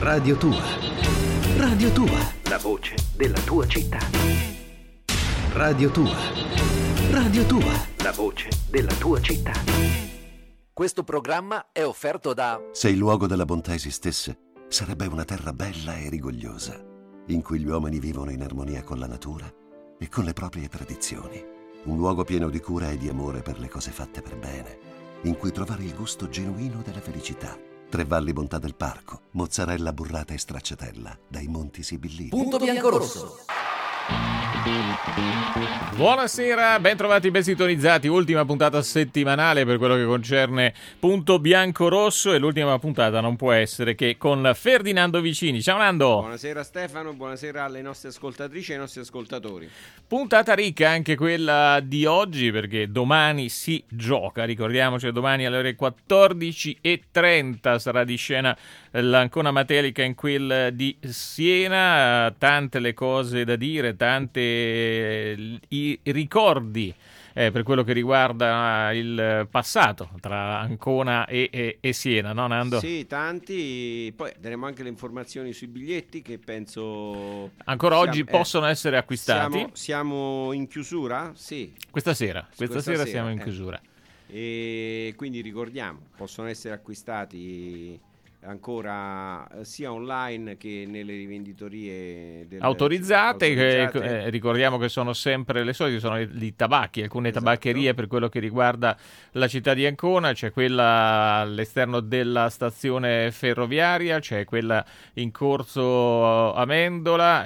Radio Tua. Radio Tua. La voce della tua città. Radio Tua. Radio Tua. La voce della tua città. Questo programma è offerto da... Se il luogo della bontà esistesse, sarebbe una terra bella e rigogliosa, in cui gli uomini vivono in armonia con la natura e con le proprie tradizioni. Un luogo pieno di cura e di amore per le cose fatte per bene, in cui trovare il gusto genuino della felicità. Tre Valli Bontà del Parco, mozzarella burrata e stracciatella, dai Monti Sibillini. Punto Biancorosso. Buonasera, ben trovati, ben sintonizzati. Ultima puntata settimanale per quello che concerne Punto Biancorosso, e l'ultima puntata non può essere che con Ferdinando Vicini. Ciao Nando. Buonasera Stefano, buonasera alle nostre ascoltatrici e ai nostri ascoltatori. Puntata ricca anche quella di oggi, perché domani si gioca. Ricordiamoci che domani alle ore 14:30 sarà di scena l'Ancona Matelica in quel di Siena. Tante le cose da dire, tante i ricordi per quello che riguarda il passato tra Ancona e Siena, no Nando? Sì, tanti. Poi daremo anche le informazioni sui biglietti che penso ancora oggi possono essere acquistati. Siamo in chiusura? Sì. Questa sera siamo in chiusura. E quindi ricordiamo, possono essere acquistati ancora sia online che nelle rivenditorie autorizzate. Ricordiamo che sono sempre le solite, sono i tabacchi, alcune tabaccherie per quello che riguarda la città di Ancona. C'è quella all'esterno della stazione ferroviaria, c'è quella in corso Amendola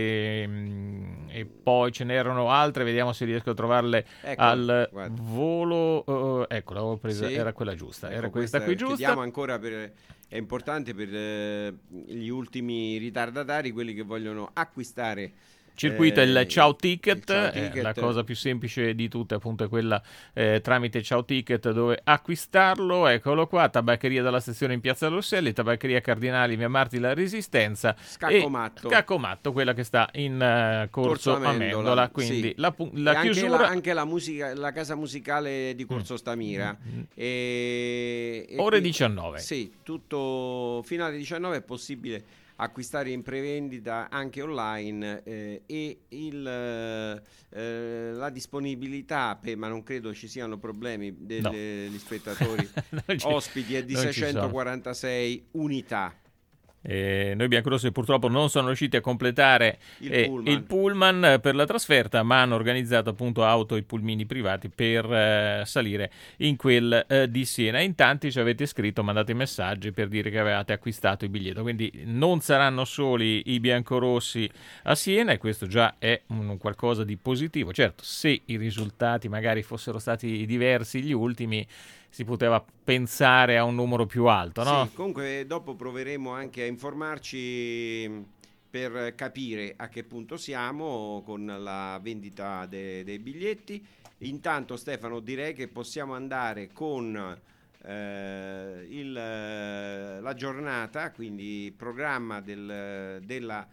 e poi ce n'erano altre, vediamo se riesco a trovarle al volo. Ecco, l'avevo presa, sì. Era quella giusta, era questa qui giusta. Chiediamo ancora è importante per gli ultimi ritardatari, quelli che vogliono acquistare. Circuito il Ciao Ticket. La cosa più semplice di tutte appunto è quella tramite Ciao Ticket dove acquistarlo. Eccolo qua, tabaccheria dalla stazione in Piazza Rosselli, tabaccheria Cardinali Via Marti La Resistenza, Scaccomatto, quella che sta in Corso Amendola. Quindi sì. la chiusura anche la musica, la casa musicale di Corso Stamira. Ore 19. Sì, tutto fino alle 19 è possibile acquistare in prevendita anche online e la disponibilità, ma non credo ci siano problemi degli spettatori ospiti, è di 646 unità. Noi biancorossi purtroppo non sono riusciti a completare il pullman per la trasferta, ma hanno organizzato appunto auto e pulmini privati per salire in quel di Siena. In tanti ci avete scritto, mandate messaggi per dire che avevate acquistato il biglietto, quindi non saranno soli i biancorossi a Siena, e questo già è un qualcosa di positivo. Certo, se i risultati magari fossero stati diversi gli ultimi, si poteva pensare a un numero più alto, no? Sì, comunque dopo proveremo anche a informarci per capire a che punto siamo con la vendita dei biglietti. Intanto Stefano, direi che possiamo andare con la giornata, quindi programma della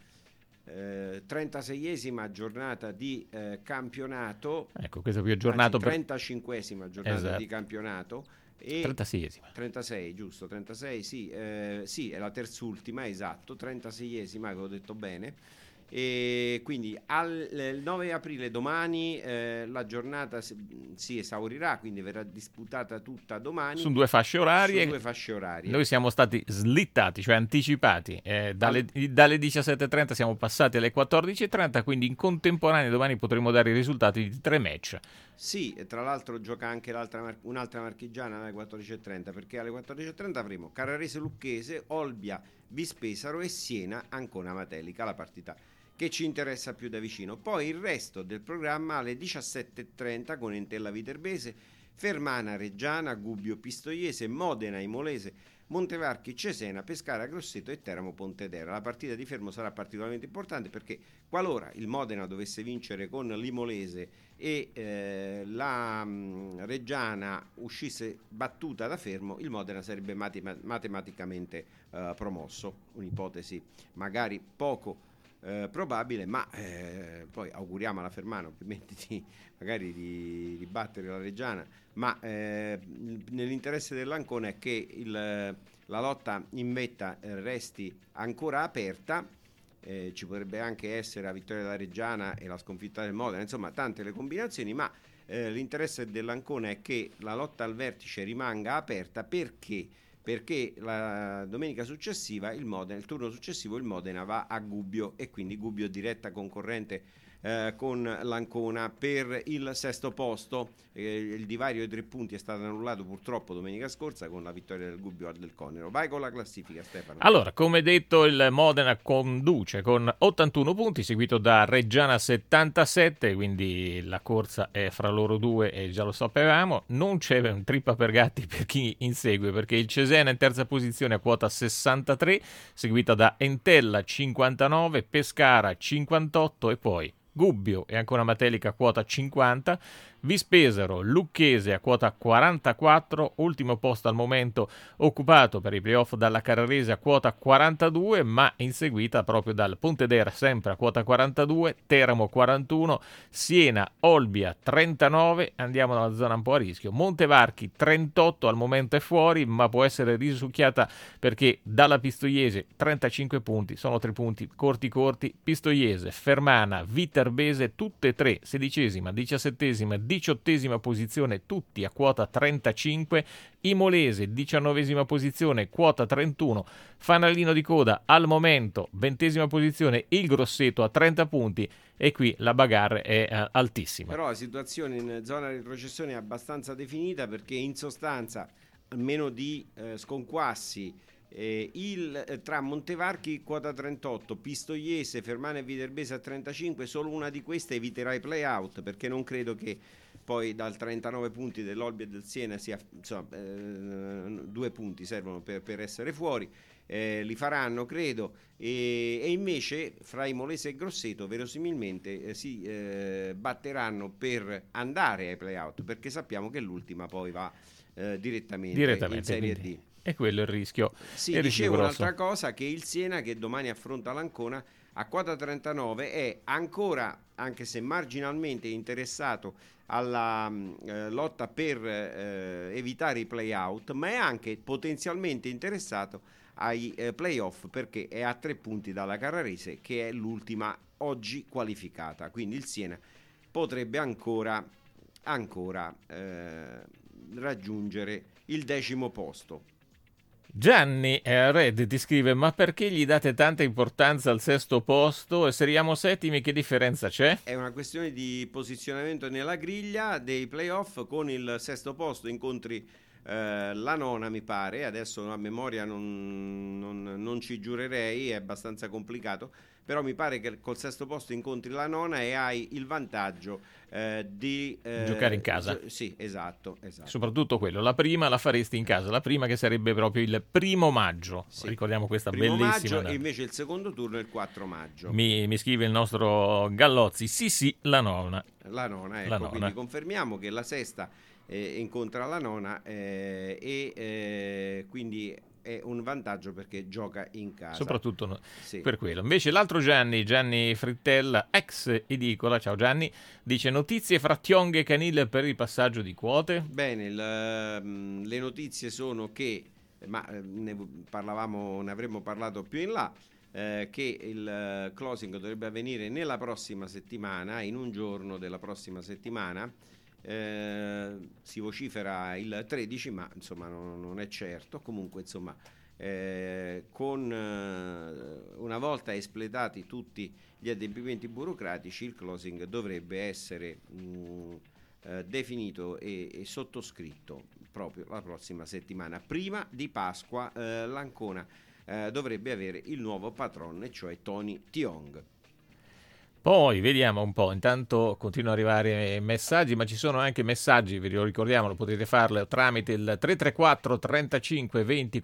36esima giornata di campionato. Ecco, questo qui è aggiornato 35esima giornata, esatto, di campionato. 36esima. Giusto, 36, sì, sì, è la terzultima, esatto, 36esima, avevo detto bene. E quindi il 9 aprile domani la giornata si esaurirà, quindi verrà disputata tutta domani su due fasce orarie. Noi siamo stati slittati, cioè anticipati, dalle 17:30 siamo passati alle 14:30, quindi in contemporanea domani potremo dare i risultati di 3 match. Sì, e tra l'altro gioca anche un'altra marchigiana alle 14:30, perché alle 14:30 avremo Carrarese Lucchese, Olbia Vispesaro e Siena Ancona Matelica, la partita che ci interessa più da vicino. Poi il resto del programma alle 17:30 con Entella Viterbese, Fermana Reggiana, Gubbio Pistoiese, Modena Imolese, Montevarchi Cesena, Pescara Grosseto e Teramo Pontedera. La partita di Fermo sarà particolarmente importante perché qualora il Modena dovesse vincere con l'Imolese e la Reggiana uscisse battuta da Fermo, il Modena sarebbe matematicamente promosso. Un'ipotesi magari poco probabile, ma poi auguriamo alla Fermana ovviamente di battere la Reggiana, ma nell'interesse dell'Ancona è che la lotta in vetta resti ancora aperta. Ci potrebbe anche essere la vittoria della Reggiana e la sconfitta del Modena, insomma tante le combinazioni, ma l'interesse dell'Ancona è che la lotta al vertice rimanga aperta perché la domenica successiva il turno successivo il Modena va a Gubbio e quindi Gubbio diretta concorrente con l'Ancona per il sesto posto. Il divario di 3 punti è stato annullato purtroppo domenica scorsa con la vittoria del Gubbio al Del Conero. Vai con la classifica, Stefano. Allora, come detto, il Modena conduce con 81 punti, seguito da Reggiana 77, quindi la corsa è fra loro due e già lo sapevamo. Non c'è un trippa per gatti per chi insegue, perché il Cesena in terza posizione a quota 63, seguita da Entella 59, Pescara 58 e poi Gubbio e Ancona Matelica a quota 50, Vispesaro, Lucchese a quota 44, ultimo posto al momento occupato per i playoff dalla Carrarese a quota 42, ma inseguita proprio dal Pontedera sempre a quota 42, Teramo 41, Siena, Olbia 39, andiamo nella zona un po' a rischio, Montevarchi 38 al momento è fuori, ma può essere risucchiata perché dalla Pistoiese 35 punti, sono 3 punti corti, Pistoiese, Fermana, Viterbese tutte e tre, 16esima, 17esima, 18esima posizione, tutti a quota 35, Imolese 19esima posizione, quota 31, fanalino di coda al momento 20esima posizione il Grosseto a 30 punti e qui la bagarre è altissima. Però la situazione in zona retrocessione è abbastanza definita perché in sostanza almeno di sconquassi tra Montevarchi quota 38, Pistoiese, Fermana e Viterbese a 35, solo una di queste eviterà i play-out perché non credo che poi dal 39 punti dell'Olbia e del Siena sia, insomma, 2 punti servono per essere fuori, li faranno credo e invece fra Imolese e Grosseto verosimilmente si batteranno per andare ai play-out perché sappiamo che l'ultima poi va direttamente in Serie D. E quello è il rischio. Sì, dicevo un'altra cosa, che il Siena che domani affronta l'Ancona a quota 39 è ancora, anche se marginalmente interessato alla lotta per evitare i play-out, ma è anche potenzialmente interessato ai play-off perché è a 3 punti dalla Carrarese che è l'ultima oggi qualificata, quindi il Siena potrebbe ancora raggiungere il 10° posto. Gianni Red ti scrive: ma perché gli date tanta importanza al 6° posto e se arriviamo settimi che differenza c'è? È una questione di posizionamento nella griglia dei playoff. Con il 6° posto incontri la nona mi pare, adesso a memoria non ci giurerei, è abbastanza complicato, però mi pare che col 6° posto incontri la nona e hai il vantaggio di giocare in casa. Sì, esatto. Soprattutto quello, la prima la faresti in casa, la prima che sarebbe proprio il 1° maggio, sì. Ricordiamo questa bellissima maggio, e invece il secondo turno è il 4 maggio. Mi scrive il nostro Gallozzi, sì, la nona, ecco, quindi confermiamo che la sesta incontra la nona e quindi è un vantaggio perché gioca in casa, soprattutto per quello. Invece l'altro Gianni Frittella, ex edicola, ciao Gianni, dice: notizie fra Tiong e Canil per il passaggio di quote. Bene, le notizie sono che, ma ne avremmo parlato più in là, che il closing dovrebbe avvenire nella prossima settimana, in un giorno della prossima settimana. Si vocifera il 13, ma insomma non è certo. Comunque insomma una volta espletati tutti gli adempimenti burocratici il closing dovrebbe essere definito e sottoscritto proprio la prossima settimana. Prima di Pasqua l'Ancona dovrebbe avere il nuovo patron, e cioè Tony Tiong. Poi vediamo un po', intanto continuano ad arrivare messaggi, ma ci sono anche messaggi, ve lo ricordiamo, lo potete farlo tramite il 334 35 20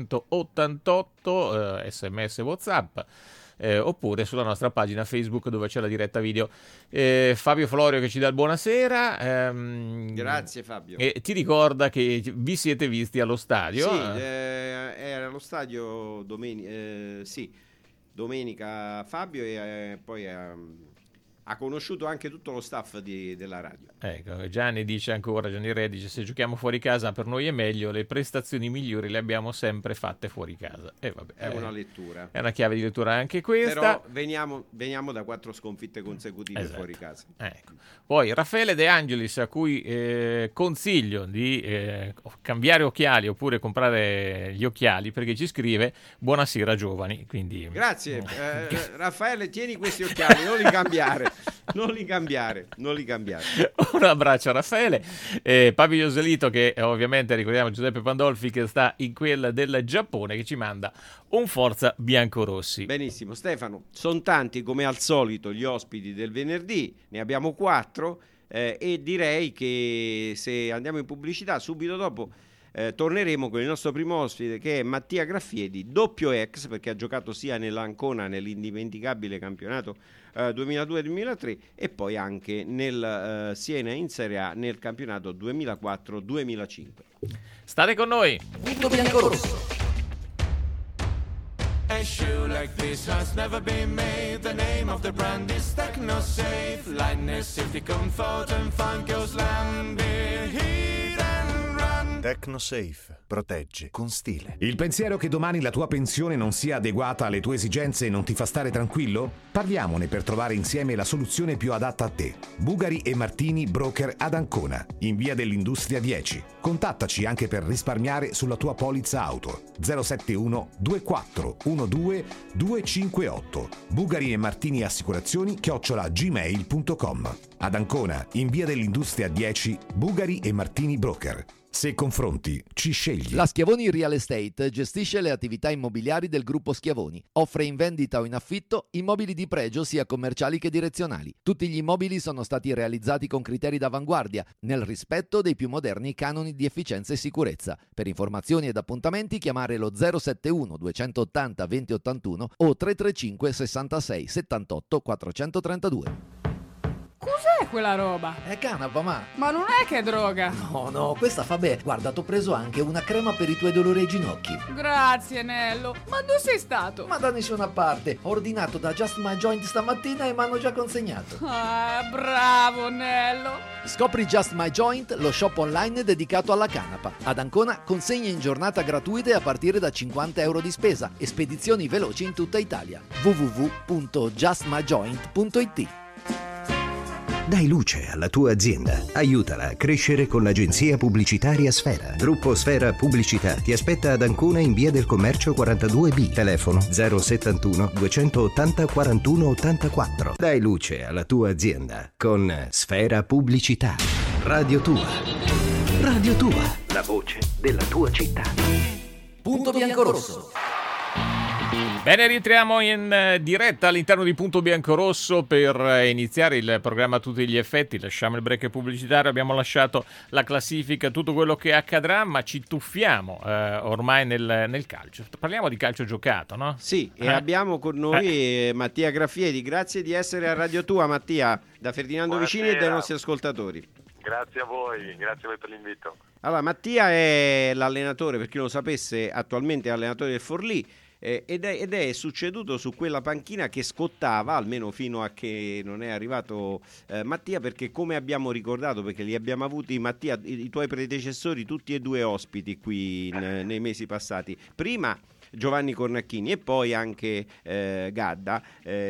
488 sms WhatsApp, oppure sulla nostra pagina Facebook dove c'è la diretta video. Fabio Florio che ci dà il buonasera. Grazie Fabio. E ti ricorda che vi siete visti allo stadio? Sì, era allo stadio domenica Fabio e poi a ha conosciuto anche tutto lo staff della radio. Ecco, Gianni Re dice se giochiamo fuori casa per noi è meglio, le prestazioni migliori le abbiamo sempre fatte fuori casa. Vabbè, è una lettura. È una chiave di lettura anche questa. Però veniamo da 4 sconfitte consecutive fuori casa. Ecco. Poi Raffaele De Angelis, a cui consiglio di cambiare occhiali oppure comprare gli occhiali, perché ci scrive buonasera giovani. Quindi, grazie Raffaele, tieni questi occhiali, non li cambiare. Un abbraccio a Raffaele. Papi Joselito, che ovviamente ricordiamo Giuseppe Pandolfi, che sta in quella del Giappone, che ci manda un forza biancorossi. Benissimo Stefano, sono tanti come al solito gli ospiti del venerdì, ne abbiamo 4 e direi che se andiamo in pubblicità subito dopo torneremo con il nostro primo ospite, che è Mattia Graffiedi, doppio ex, perché ha giocato sia nell'Ancona nell'indimenticabile campionato 2002-2003 e poi anche nel Siena in Serie A nel campionato 2004-2005. State con noi. Punto bianco-rosso. A shoe like this has never been made. The name of the brand is TechnoSafe. Lightness, safety, comfort and fun goes land. Hit and run. TechnoSafe. Protegge con stile. Il pensiero che domani la tua pensione non sia adeguata alle tue esigenze non ti fa stare tranquillo? Parliamone per trovare insieme la soluzione più adatta a te. Bugari e Martini, broker ad Ancona, in via dell'Industria 10. Contattaci anche per risparmiare sulla tua polizza auto. 071 24 12 258. Bugari e Martini Assicurazioni @gmail.com. Ad Ancona, in via dell'Industria 10, Bugari e Martini Broker. Se confronti, ci scegli. La Schiavoni Real Estate gestisce le attività immobiliari del gruppo Schiavoni. Offre in vendita o in affitto immobili di pregio sia commerciali che direzionali. Tutti gli immobili sono stati realizzati con criteri d'avanguardia, nel rispetto dei più moderni canoni di efficienza e sicurezza. Per informazioni ed appuntamenti chiamare lo 071 280 2081 o 335 66 78 432. Cos'è quella roba? È canapa, ma non è che è droga. No, questa fa bene. Guarda, t'ho preso anche una crema per i tuoi dolori ai ginocchi. Grazie, Nello. Ma dove sei stato? Ma da nessuna parte. Ho ordinato da Just My Joint stamattina e mi hanno già consegnato. Ah, bravo, Nello. Scopri Just My Joint, lo shop online dedicato alla canapa. Ad Ancona consegne in giornata gratuite a partire da €50 di spesa e spedizioni veloci in tutta Italia. www.justmyjoint.it. Dai luce alla tua azienda. Aiutala a crescere con l'agenzia pubblicitaria Sfera. Gruppo Sfera Pubblicità ti aspetta ad Ancona in via del Commercio 42B. Telefono 071 280 41 84. Dai luce alla tua azienda con Sfera Pubblicità. Radio Tua. Radio Tua. La voce della tua città. Punto bianco-rosso. Bene, rientriamo in diretta all'interno di Punto Bianco-Rosso per iniziare il programma a tutti gli effetti. Lasciamo il break pubblicitario, abbiamo lasciato la classifica, tutto quello che accadrà, ma ci tuffiamo ormai nel calcio. Parliamo di calcio giocato, no? Sì, e abbiamo con noi Mattia Graffiedi. Grazie di essere a Radio Tua, Mattia, da Ferdinando Buonasera. Vicini e dai nostri ascoltatori. Grazie a voi per l'invito. Allora, Mattia è l'allenatore, per chi non lo sapesse, attualmente è allenatore del Forlì. Ed è succeduto su quella panchina che scottava, almeno fino a che non è arrivato Mattia, perché come abbiamo ricordato, perché li abbiamo avuti, Mattia, i tuoi predecessori tutti e due ospiti qui nei mesi passati, prima Giovanni Cornacchini e poi anche Gadda,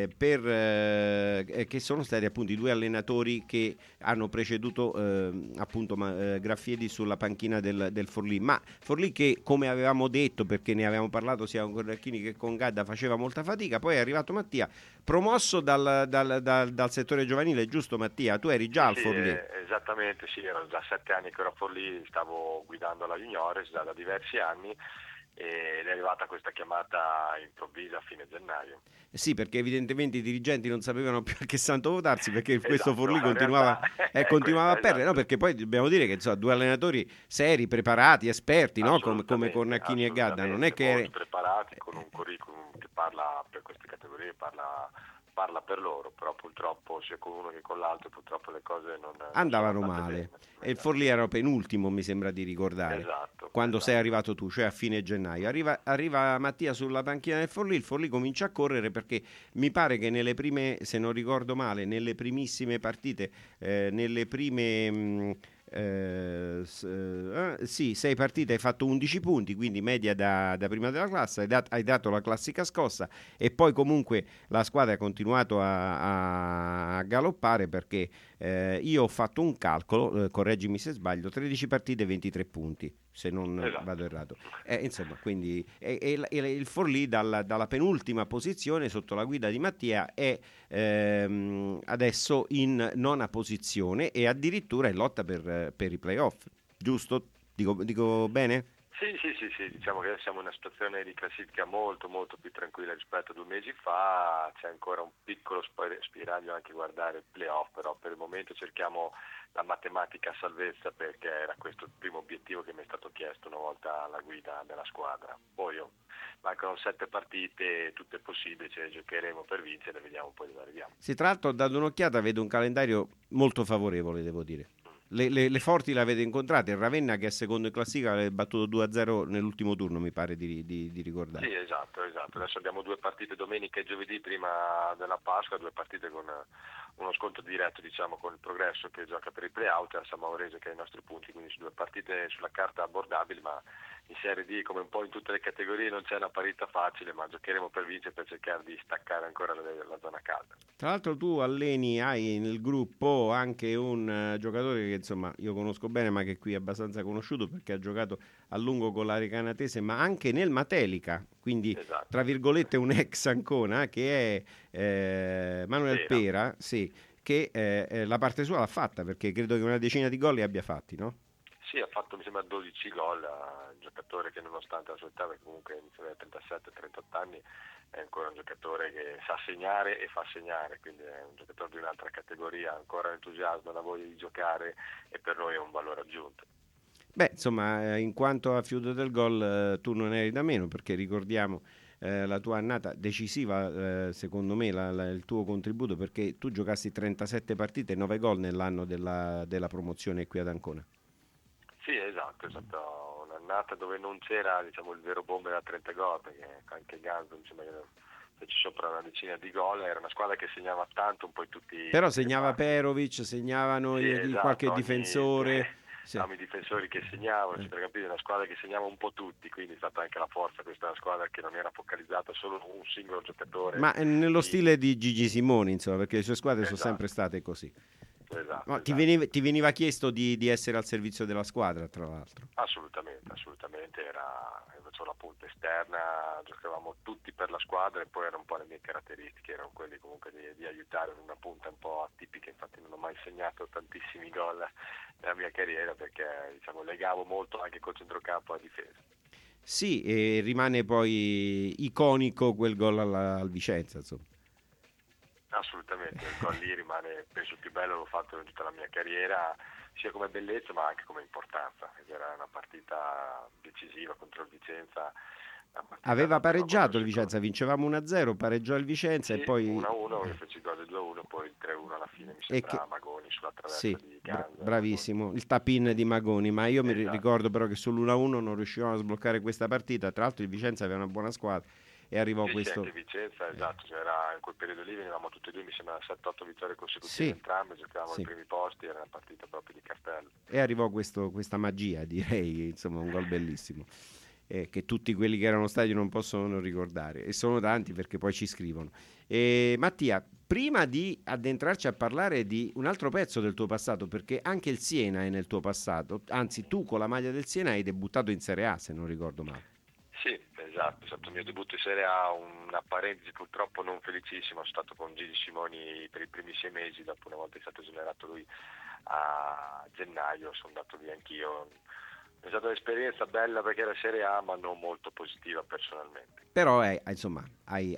che sono stati appunto i due allenatori che hanno preceduto appunto Graffiedi sulla panchina del Forlì. Ma Forlì, che come avevamo detto, perché ne avevamo parlato sia con Cornacchini che con Gadda, faceva molta fatica, poi è arrivato Mattia, promosso dal settore giovanile, giusto Mattia? Tu eri già al Forlì? Esattamente, sì, erano già 7 anni che ero a Forlì, stavo guidando la Juniores già da diversi anni. Ed è arrivata questa chiamata improvvisa a fine gennaio. Sì, perché evidentemente i dirigenti non sapevano più a che santo votarsi, perché questo Forlì continuava a perdere, no? Perché poi dobbiamo dire che insomma, due allenatori seri, preparati, esperti, no? Come Cornacchini e Gadda, non è che molto preparati, con un curriculum che parla per queste categorie, parla per loro, però purtroppo sia con uno che con l'altro purtroppo le cose non andavano male. E il Forlì era penultimo, mi sembra di ricordare, quando sei arrivato tu, cioè a fine gennaio. gennaio. Arriva Mattia sulla panchina del Forlì, il Forlì comincia a correre perché mi pare che nelle prime, se non ricordo male, nelle primissime partite, nelle prime... 6 partite hai fatto 11 punti, quindi media da prima della classe, hai dato la classica scossa e poi comunque la squadra ha continuato a galoppare perché io ho fatto un calcolo, correggimi se sbaglio, 13 partite 23 punti, se non vado errato, insomma, quindi il Forlì dalla penultima posizione sotto la guida di Mattia è adesso in nona posizione e addirittura in lotta per i playoff, giusto? Dico bene? Sì, diciamo che siamo in una situazione di classifica molto molto più tranquilla rispetto a 2 mesi fa, c'è ancora un piccolo spiraglio anche guardare il playoff, però per il momento cerchiamo la matematica salvezza perché era questo il primo obiettivo che mi è stato chiesto una volta alla guida della squadra. Poi mancano 7 partite, tutto è possibile, ce le giocheremo per vincere, vediamo poi dove arriviamo. Sì, tra l'altro ho dato un'occhiata, vedo un calendario molto favorevole, devo dire. Le forti l'avete incontrate, il Ravenna che è secondo in classifica l'ha battuto 2-0 nell'ultimo turno, mi pare di ricordare. Sì, esatto, adesso abbiamo 2 partite domenica e giovedì prima della Pasqua, 2 partite con uno scontro diretto, diciamo, con il Progresso che gioca per i play-out e il San Maurese che ha i nostri punti, quindi 2 partite sulla carta abbordabili, ma in Serie D come un po' in tutte le categorie non c'è una parità facile, ma giocheremo per vincere, per cercare di staccare ancora la zona calda. Tra l'altro tu hai nel gruppo anche un giocatore che insomma io conosco bene ma che qui è abbastanza conosciuto perché ha giocato a lungo con la Recanatese ma anche nel Matelica, quindi tra virgolette un ex Ancona che è Manuel Pera, sì, che la parte sua l'ha fatta perché credo che una decina di gol li abbia fatti, no? Sì, ha fatto mi sembra 12 gol, un giocatore che nonostante la sua età, perché comunque inizia da 37-38 anni, è ancora un giocatore che sa segnare e fa segnare, quindi è un giocatore di un'altra categoria, ancora entusiasmo, la voglia di giocare e per noi è un valore aggiunto. Beh, insomma, in quanto a fiuto del gol, tu non eri da meno perché ricordiamo la tua annata decisiva, secondo me il tuo contributo perché tu giocassi 37 partite e 9 gol nell'anno della promozione qui ad Ancona. Sì, esatto, un'annata dove non c'era diciamo il vero bomber da 30 gol, perché anche Ganzo insomma fece sopra una decina di gol, era una squadra che segnava tanto un po' tutti. Però segnava Perovic, segnavano qualche difensore. I difensori che segnavano, centrocampisti, una squadra che segnava un po' tutti, quindi è stata anche la forza, questa è una squadra che non era focalizzata solo su un singolo giocatore. Ma nello stile di Gigi Simoni, insomma, perché le sue squadre sono sempre state così. Esatto. Ti veniva chiesto di essere al servizio della squadra, tra l'altro? Assolutamente, facevo la punta esterna, giocavamo tutti per la squadra e poi erano un po' le mie caratteristiche, erano quelli comunque di aiutare in una punta un po' atipica, infatti non ho mai segnato tantissimi gol nella mia carriera perché diciamo legavo molto anche col centrocampo a difesa. Sì, e rimane poi iconico quel gol al Vicenza, insomma. Assolutamente, il gol lì rimane, penso, il più bello l'ho fatto in tutta la mia carriera, sia come bellezza ma anche come importanza. Era una partita decisiva contro il Vicenza. Aveva pareggiato il Vicenza, vincevamo 1-0, pareggiò il Vicenza e poi 1-1, io feci il gol del 2-1, poi il 3-1 alla fine mi sembra Magoni sulla traversa di Ganzo. Bravissimo, il tap-in di Magoni, ma io mi ricordo però che sull'1-1 non riuscivamo a sbloccare questa partita, tra l'altro il Vicenza aveva una buona squadra e arrivò questo. Sì, anche Vicenza, esatto, c'era in quel periodo lì venivamo tutti e due, mi sembra 7-8 vittorie consecutive entrambe, giocavamo ai primi posti, era una partita proprio di castello. E arrivò questa magia, direi, insomma, un gol bellissimo. Che tutti quelli che erano stati non possono non ricordare e sono tanti perché poi ci scrivono. Mattia, prima di addentrarci a parlare di un altro pezzo del tuo passato, perché anche il Siena è nel tuo passato, anzi tu con la maglia del Siena hai debuttato in Serie A se non ricordo male. Sì, esatto, è stato il mio debutto in Serie A, una parentesi purtroppo non felicissima, sono stato con Gigi Simoni per i primi 6 mesi, dopo una volta che è stato esonerato lui a gennaio sono andato via anch'io. È stata un'esperienza bella perché era Serie A ma non molto positiva personalmente. Però insomma hai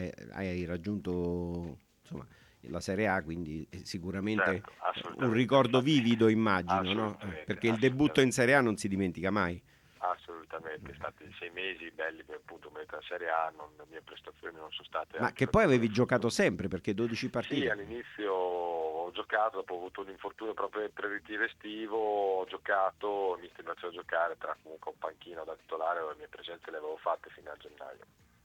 raggiunto insomma, la Serie A, quindi sicuramente un ricordo vivido immagino, no? Perché il debutto in Serie A non si dimentica mai. Assolutamente, stati 6 mesi belli per appunto la Serie A, le mie prestazioni non sono state... Ma che poi avevi giocato sempre perché 12 partite? Sì, all'inizio ho giocato, dopo ho avuto un infortunio proprio per il ritiro estivo, ho giocato, mi sembra a giocare tra comunque un panchino da titolare, le mie presenze le avevo fatte fino a gennaio.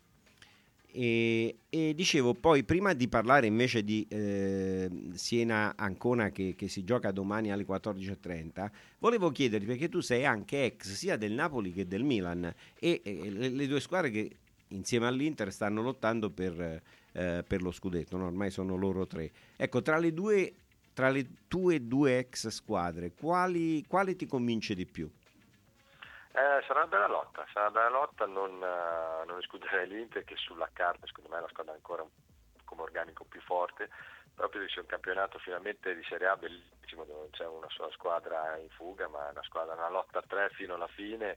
E dicevo, poi prima di parlare invece di Siena-Ancona che si gioca domani alle 14.30, volevo chiederti, perché tu sei anche ex sia del Napoli che del Milan e le due squadre che insieme all'Inter stanno lottando per lo scudetto, no? Ormai sono loro tre. Ecco, tra le tue due ex squadre, quale ti convince di più? Sarà una bella lotta, non escluderei l'Inter, che sulla carta secondo me è la squadra ancora come organico più forte, proprio se è un campionato finalmente di Serie A bellissimo, dove non c'è una sola squadra in fuga, ma una lotta a tre fino alla fine.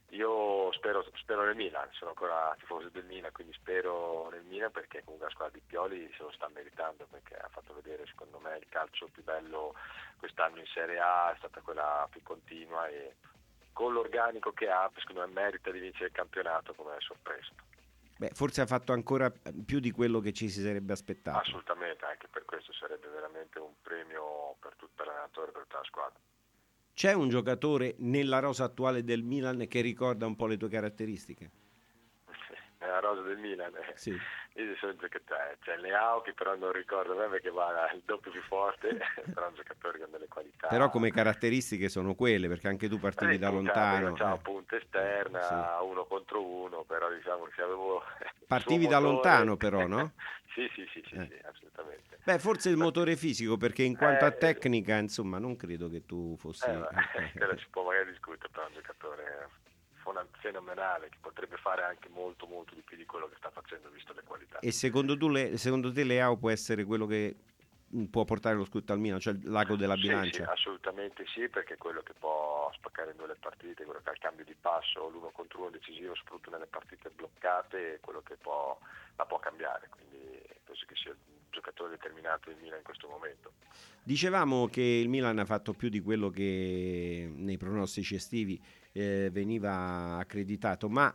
Io spero nel Milan, sono ancora tifoso del Milan, quindi spero nel Milan, perché comunque la squadra di Pioli se lo sta meritando, perché ha fatto vedere secondo me il calcio più bello quest'anno in Serie A, è stata quella più continua e con l'organico che ha, secondo me merita di vincere il campionato come sorpresa. Beh, forse ha fatto ancora più di quello che ci si sarebbe aspettato. Assolutamente, anche per questo sarebbe veramente un premio per l'allenatore e per tutta la squadra. C'è un giocatore nella rosa attuale del Milan che ricorda un po' le tue caratteristiche? Nella rosa del Milan? Sì. Io sono un giocatore, c'è Leao che però non ricordo bene perché va il doppio più forte, però è un giocatore con delle qualità. Però come caratteristiche sono quelle, perché anche tu partivi da lontano. C'è una punta esterna, sì. 1 contro 1, però diciamo che avevo... Partivi da lontano però, no? Sì, assolutamente. Beh, forse il motore fisico, perché in quanto a tecnica, insomma, non credo che tu fossi... Si può magari discutere, però è un giocatore fenomenale, che potrebbe fare anche molto molto di più di quello che sta facendo, visto le qualità. E secondo te Leao può essere quello che può portare lo scudetto al Milan, cioè l'ago della bilancia? Sì, assolutamente sì, perché è quello che può spaccare in due le partite, quello che ha il cambio di passo, l'1 contro 1 decisivo, soprattutto nelle partite bloccate, è quello che la può cambiare, quindi penso che sia un giocatore determinato il Milan in questo momento. Dicevamo che il Milan ha fatto più di quello che nei pronostici estivi veniva accreditato, ma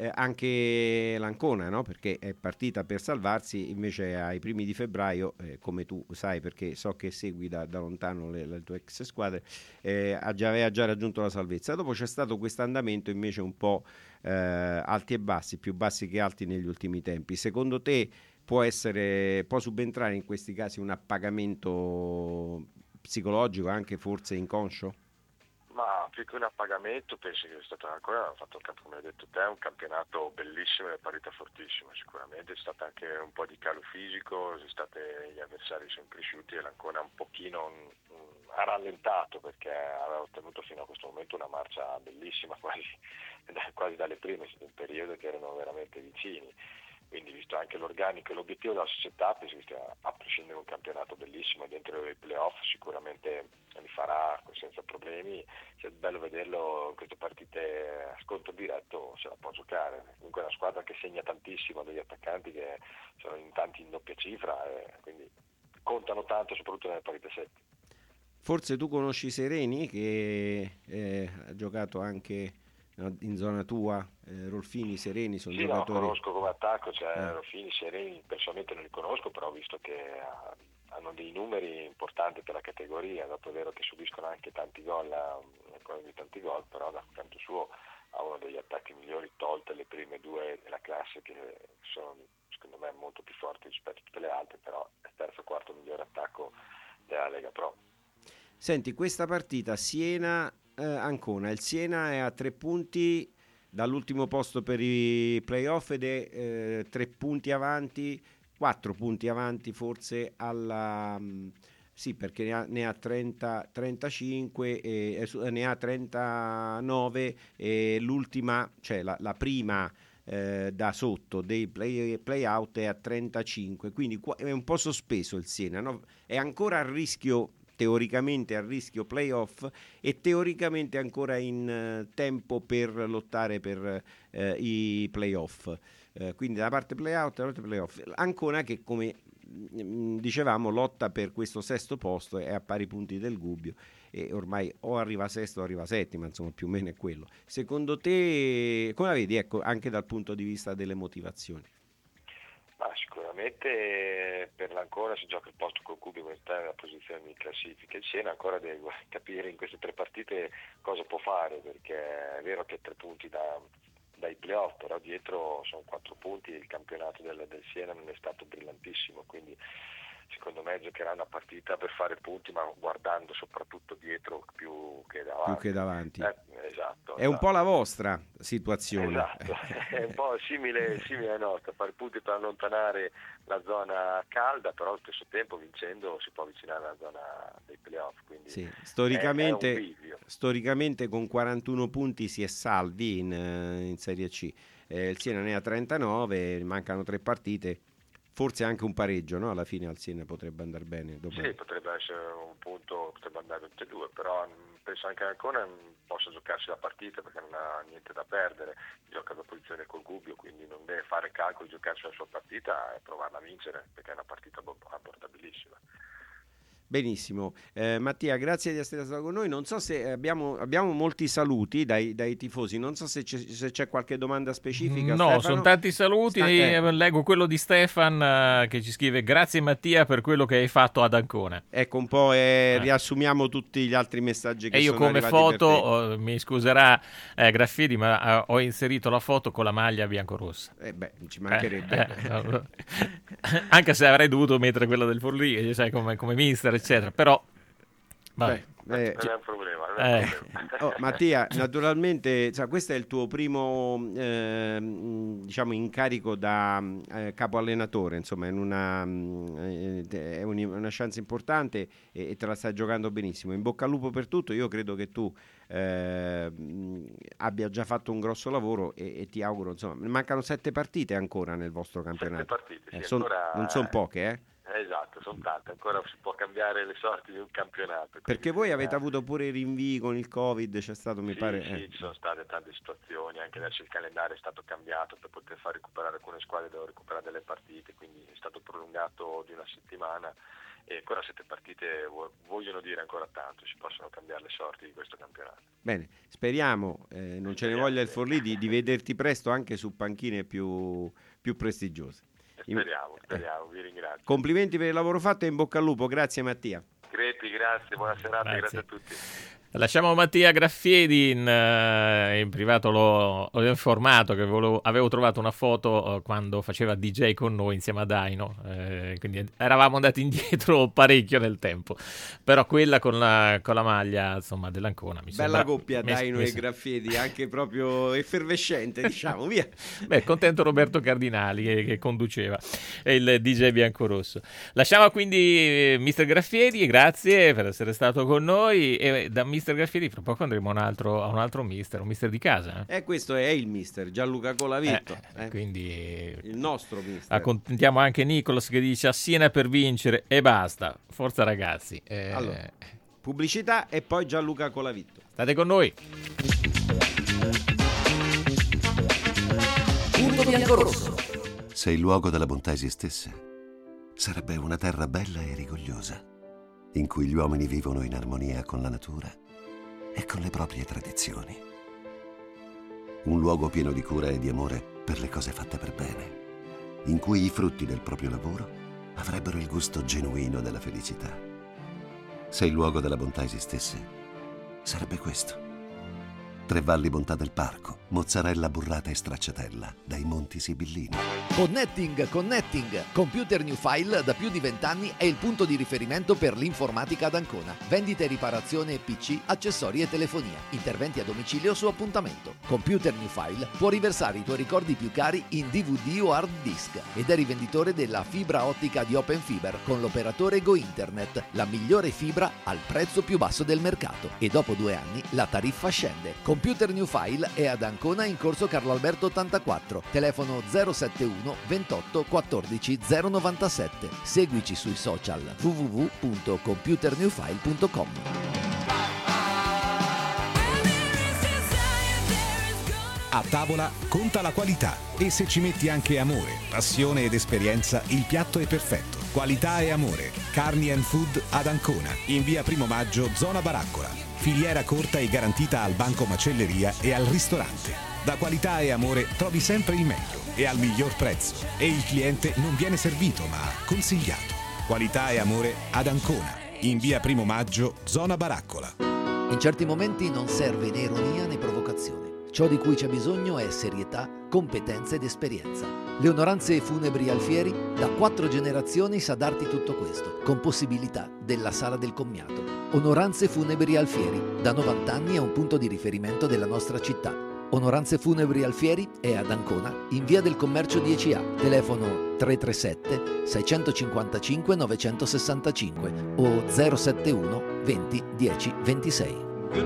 anche l'Ancona, no? Perché è partita per salvarsi, invece ai primi di febbraio, come tu sai perché so che segui da lontano le tue ex squadre, aveva già raggiunto la salvezza. Dopo c'è stato questo andamento invece un po' alti e bassi, più bassi che alti negli ultimi tempi. Secondo te può subentrare in questi casi un appagamento psicologico, anche forse inconscio? Ma più che un appagamento, penso che è stato ancora fatto, come hai detto te, un campionato bellissimo e partita fortissima. Sicuramente è stato anche un po' di calo fisico, gli avversari sono cresciuti e l'Ancona un pochino ha rallentato, perché aveva ottenuto fino a questo momento una marcia bellissima, quasi dalle prime, in un periodo che erano veramente vicini. Quindi visto anche l'organico e l'obiettivo della società, penso che a prescindere un campionato bellissimo, dentro i playoff sicuramente li farà senza problemi. È bello vederlo in queste partite a scontro diretto, se la può giocare. Comunque è una squadra che segna tantissimo, degli attaccanti che sono in tanti in doppia cifra, quindi contano tanto soprattutto nelle partite secche. Forse tu conosci Sereni, che ha giocato anche in zona tua, Rolfini, Sereni sono giocatori. Sì, conosco come attacco, Rolfini, Sereni personalmente non li conosco, però ho visto che hanno dei numeri importanti per la categoria. Dopo è vero che subiscono anche tanti gol, però da canto suo ha uno degli attacchi migliori, tolte le prime due della classe, che sono secondo me molto più forti rispetto a tutte le altre, però è il terzo o quarto migliore attacco della Lega Pro. Senti, questa partita Siena-Ancona, il Siena è a 3 punti dall'ultimo posto per i playoff ed è 3 punti avanti, 4 punti avanti forse alla... Sì, perché ne ha 35, ne ha 39 e l'ultima, cioè la prima da sotto dei play-out è a 35, quindi è un po' sospeso il Siena, no? È ancora a rischio, teoricamente a rischio playoff e teoricamente ancora in tempo per lottare per i playoff, quindi da parte playout, da parte playoff. Ancona che, come dicevamo, lotta per questo sesto posto, è a pari punti del Gubbio e ormai o arriva sesto o arriva settima, insomma più o meno è quello. Secondo te come la vedi, ecco, anche dal punto di vista delle motivazioni? Sicuramente Sicuramente per l'Ancona si gioca il posto col Gubbio, questa è la posizione di classifica. Il Siena ancora deve capire in queste 3 partite cosa può fare, perché è vero che 3 punti dai playoff, però dietro sono 4 punti e il campionato del Siena non è stato brillantissimo, quindi secondo me giocherà una partita per fare punti, ma guardando soprattutto dietro più che davanti. Esatto. È un po' la vostra situazione. Esatto, è un po' simile alla nostra, fare punti per allontanare la zona calda, però allo stesso tempo vincendo si può avvicinare alla zona dei playoff. Quindi sì, storicamente con 41 punti si è salvi in Serie C. Il Siena ne ha 39, mancano 3 partite. Forse anche un pareggio, no? Alla fine al Siena potrebbe andare bene. Sì, potrebbe essere un punto, potrebbe andare tutti e 2, però penso anche Ancona possa giocarsi la partita perché non ha niente da perdere, gioca la posizione col Gubbio, quindi non deve fare calcoli, giocarsi la sua partita e provarla a vincere, perché è una partita abbordabilissima. Benissimo, Mattia, grazie di essere stato con noi. Non so se abbiamo molti saluti dai tifosi, non so se c'è qualche domanda specifica. No, Stefano? Sono tanti saluti. Leggo quello di Stefan che ci scrive: grazie Mattia per quello che hai fatto ad Ancona. Ecco un po', riassumiamo tutti gli altri messaggi che sono arrivati. E io come foto, mi scuserà Graffieri, ma ho inserito la foto con la maglia biancorossa. Ci mancherebbe. Anche se avrei dovuto mettere quella del Forlì, sai, come mister, eccetera, però vabbè. Non è un problema. Mattia, naturalmente questo è il tuo primo incarico da capo allenatore, insomma è una chance importante e te la stai giocando benissimo. In bocca al lupo per tutto. Io credo che tu abbia già fatto un grosso lavoro e ti auguro, insomma, mancano 7 partite ancora nel vostro campionato. 7 partite, sì, non sono poche, Esatto, sono tante, ancora si può cambiare le sorti di un campionato. Perché voi avete avuto pure i rinvii con il Covid, c'è stato pare... Sì, ci sono state tante situazioni, anche adesso il calendario è stato cambiato per poter far recuperare alcune squadre, devono recuperare delle partite, quindi è stato prolungato di una settimana e ancora 7 partite vogliono dire ancora tanto, si possono cambiare le sorti di questo campionato. Bene, speriamo, non ce ne voglia il Forlì, di vederti presto anche su panchine più prestigiose. Speriamo, vi ringrazio. Complimenti per il lavoro fatto e in bocca al lupo. Grazie Mattia. Greti, grazie, buona serata, grazie a tutti. Lasciamo Mattia Graffiedi, in privato l'ho informato che avevo trovato una foto quando faceva DJ con noi insieme a Daino, quindi eravamo andati indietro parecchio nel tempo, però quella con la maglia, insomma, dell'Ancona mi bella sembra, coppia Daino e Graffiedi, anche proprio effervescente, diciamo, via. Contento Roberto Cardinali che conduceva il DJ biancorosso. Lasciamo quindi Mister Graffiedi, grazie per essere stato con noi, e da Mister Graffieri fra poco andremo a un altro mister, un mister di casa. Questo è il mister Gianluca Colavitto, quindi il nostro mister. Accontentiamo anche Nicolas che dice: a Siena per vincere e basta, forza ragazzi. Allora, pubblicità e poi Gianluca Colavitto. State con noi. Punto biancorosso. Se il luogo della bontà esistesse, sarebbe una terra bella e rigogliosa, in cui gli uomini vivono in armonia con la natura e con le proprie tradizioni. Un luogo pieno di cura e di amore per le cose fatte per bene, in cui i frutti del proprio lavoro avrebbero il gusto genuino della felicità. Se il luogo della bontà esistesse, sarebbe questo. Tre Valli Bontà del Parco, mozzarella burrata e stracciatella dai Monti Sibillini. Connecting. Computer New File da più di 20 anni è il punto di riferimento per l'informatica ad Ancona. Vendita e riparazione PC, accessori e telefonia. Interventi a domicilio su appuntamento. Computer New File può riversare i tuoi ricordi più cari in DVD o hard disk ed è rivenditore della fibra ottica di Open Fiber con l'operatore Go Internet, la migliore fibra al prezzo più basso del mercato. E dopo 2 anni la tariffa scende. Computer New File è ad Ancona in corso Carlo Alberto 84, telefono 071 28 14 097. Seguici sui social www.computernewfile.com. A tavola conta la qualità e se ci metti anche amore, passione ed esperienza, il piatto è perfetto. Qualità e amore. Carni and Food ad Ancona, in via Primo Maggio, zona Baraccola. Filiera corta e garantita al banco macelleria e al ristorante. Da qualità e amore trovi sempre il meglio. e al miglior prezzo. E il cliente non viene servito, ma consigliato. Qualità e amore ad Ancona, in via Primo Maggio, zona Baraccola. In certi momenti non serve né ironia né provocazione. Ciò di cui c'è bisogno è serietà, competenza ed esperienza. Le Onoranze Funebri Alfieri da 4 generazioni sa darti tutto questo, con possibilità della sala del commiato. Onoranze Funebri Alfieri, da 90 anni è un punto di riferimento della nostra città. Onoranze Funebri Alfieri è ad Ancona, in via del Commercio 10A, telefono 337 655 965 o 071 20 10 26.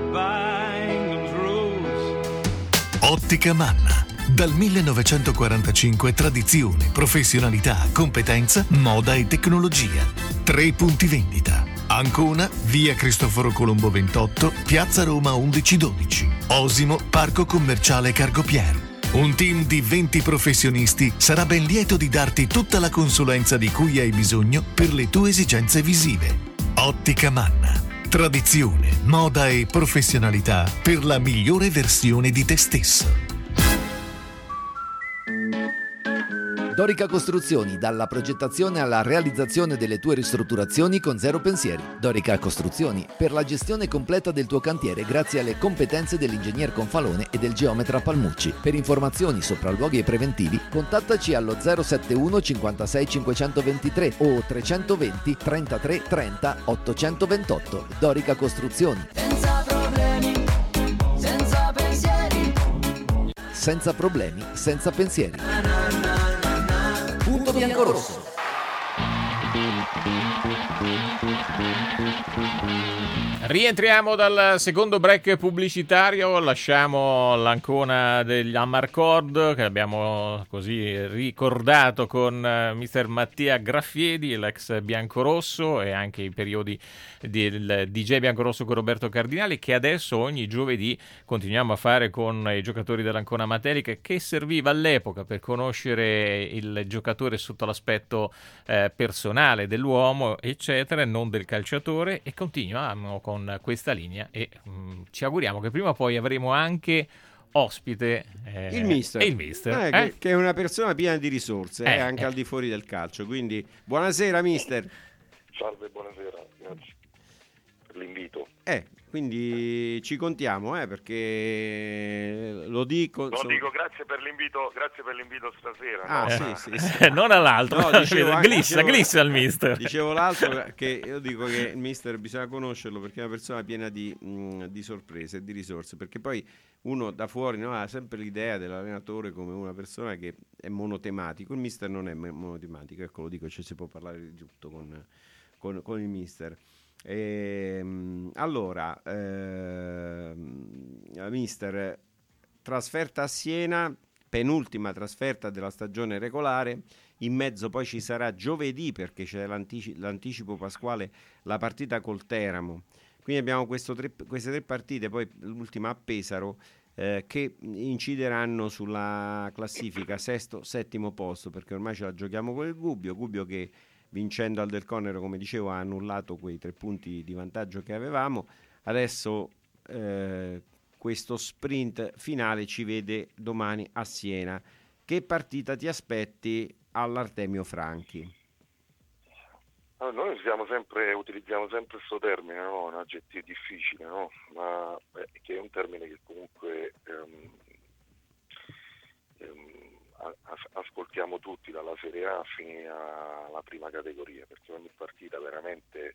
Ottica Manna. Dal 1945 tradizione, professionalità, competenza, moda e tecnologia. 3 punti vendita. Ancona, via Cristoforo Colombo 28, piazza Roma 1112. Osimo, parco commerciale Cargopier. Un team di 20 professionisti sarà ben lieto di darti tutta la consulenza di cui hai bisogno per le tue esigenze visive. Ottica Manna. Tradizione, moda e professionalità per la migliore versione di te stesso. Dorica Costruzioni, dalla progettazione alla realizzazione delle tue ristrutturazioni con zero pensieri. Dorica Costruzioni, per la gestione completa del tuo cantiere grazie alle competenze dell'ingegner Confalone e del geometra Palmucci. Per informazioni, sopralluoghi e preventivi, contattaci allo 071 56 523 o 320 33 30 828. Dorica Costruzioni. Senza problemi, senza pensieri. Senza problemi, senza pensieri. Punto bianco-rosso. Rientriamo dal secondo break pubblicitario, lasciamo l'Ancona degli Amarcord che abbiamo così ricordato con mister Mattia Graffiedi, l'ex biancorosso, e anche i periodi del DJ biancorosso con Roberto Cardinali, che adesso ogni giovedì continuiamo a fare con i giocatori dell'Ancona Matelica, che serviva all'epoca per conoscere il giocatore sotto l'aspetto personale dell'uomo, eccetera, e non del calciatore, e continuiamo con questa linea e ci auguriamo che prima o poi avremo anche ospite il mister, che è una persona piena di risorse anche al di fuori del calcio, quindi buonasera mister. Salve, buonasera, grazie per l'invito. Quindi ci contiamo, perché lo dico. Dico grazie per l'invito stasera. Sì. Non all'altro. No, dicevo glissa al mister. Dicevo l'altro, che io dico che il mister bisogna conoscerlo perché è una persona piena di sorprese e di risorse, perché poi uno da fuori ha sempre l'idea dell'allenatore come una persona che è monotematico. Il mister non è monotematico, ecco, lo dico, si può parlare di tutto con il mister. Allora, mister, trasferta a Siena, penultima trasferta della stagione regolare, in mezzo poi ci sarà giovedì, perché c'è l'anticipo pasquale, la partita col Teramo, quindi abbiamo queste 3 partite, poi l'ultima a Pesaro, che incideranno sulla classifica, 6º, 7º posto, perché ormai ce la giochiamo con il Gubbio che vincendo al Del Conero, come dicevo, ha annullato quei 3 punti di vantaggio che avevamo. Adesso questo sprint finale ci vede domani a Siena. Che partita ti aspetti all'Artemio Franchi? Allora, noi utilizziamo sempre questo termine, no? Un aggettivo difficile, no? Ma che è un termine che comunque ascoltiamo tutti, dalla Serie A fino alla prima categoria, perché ogni partita veramente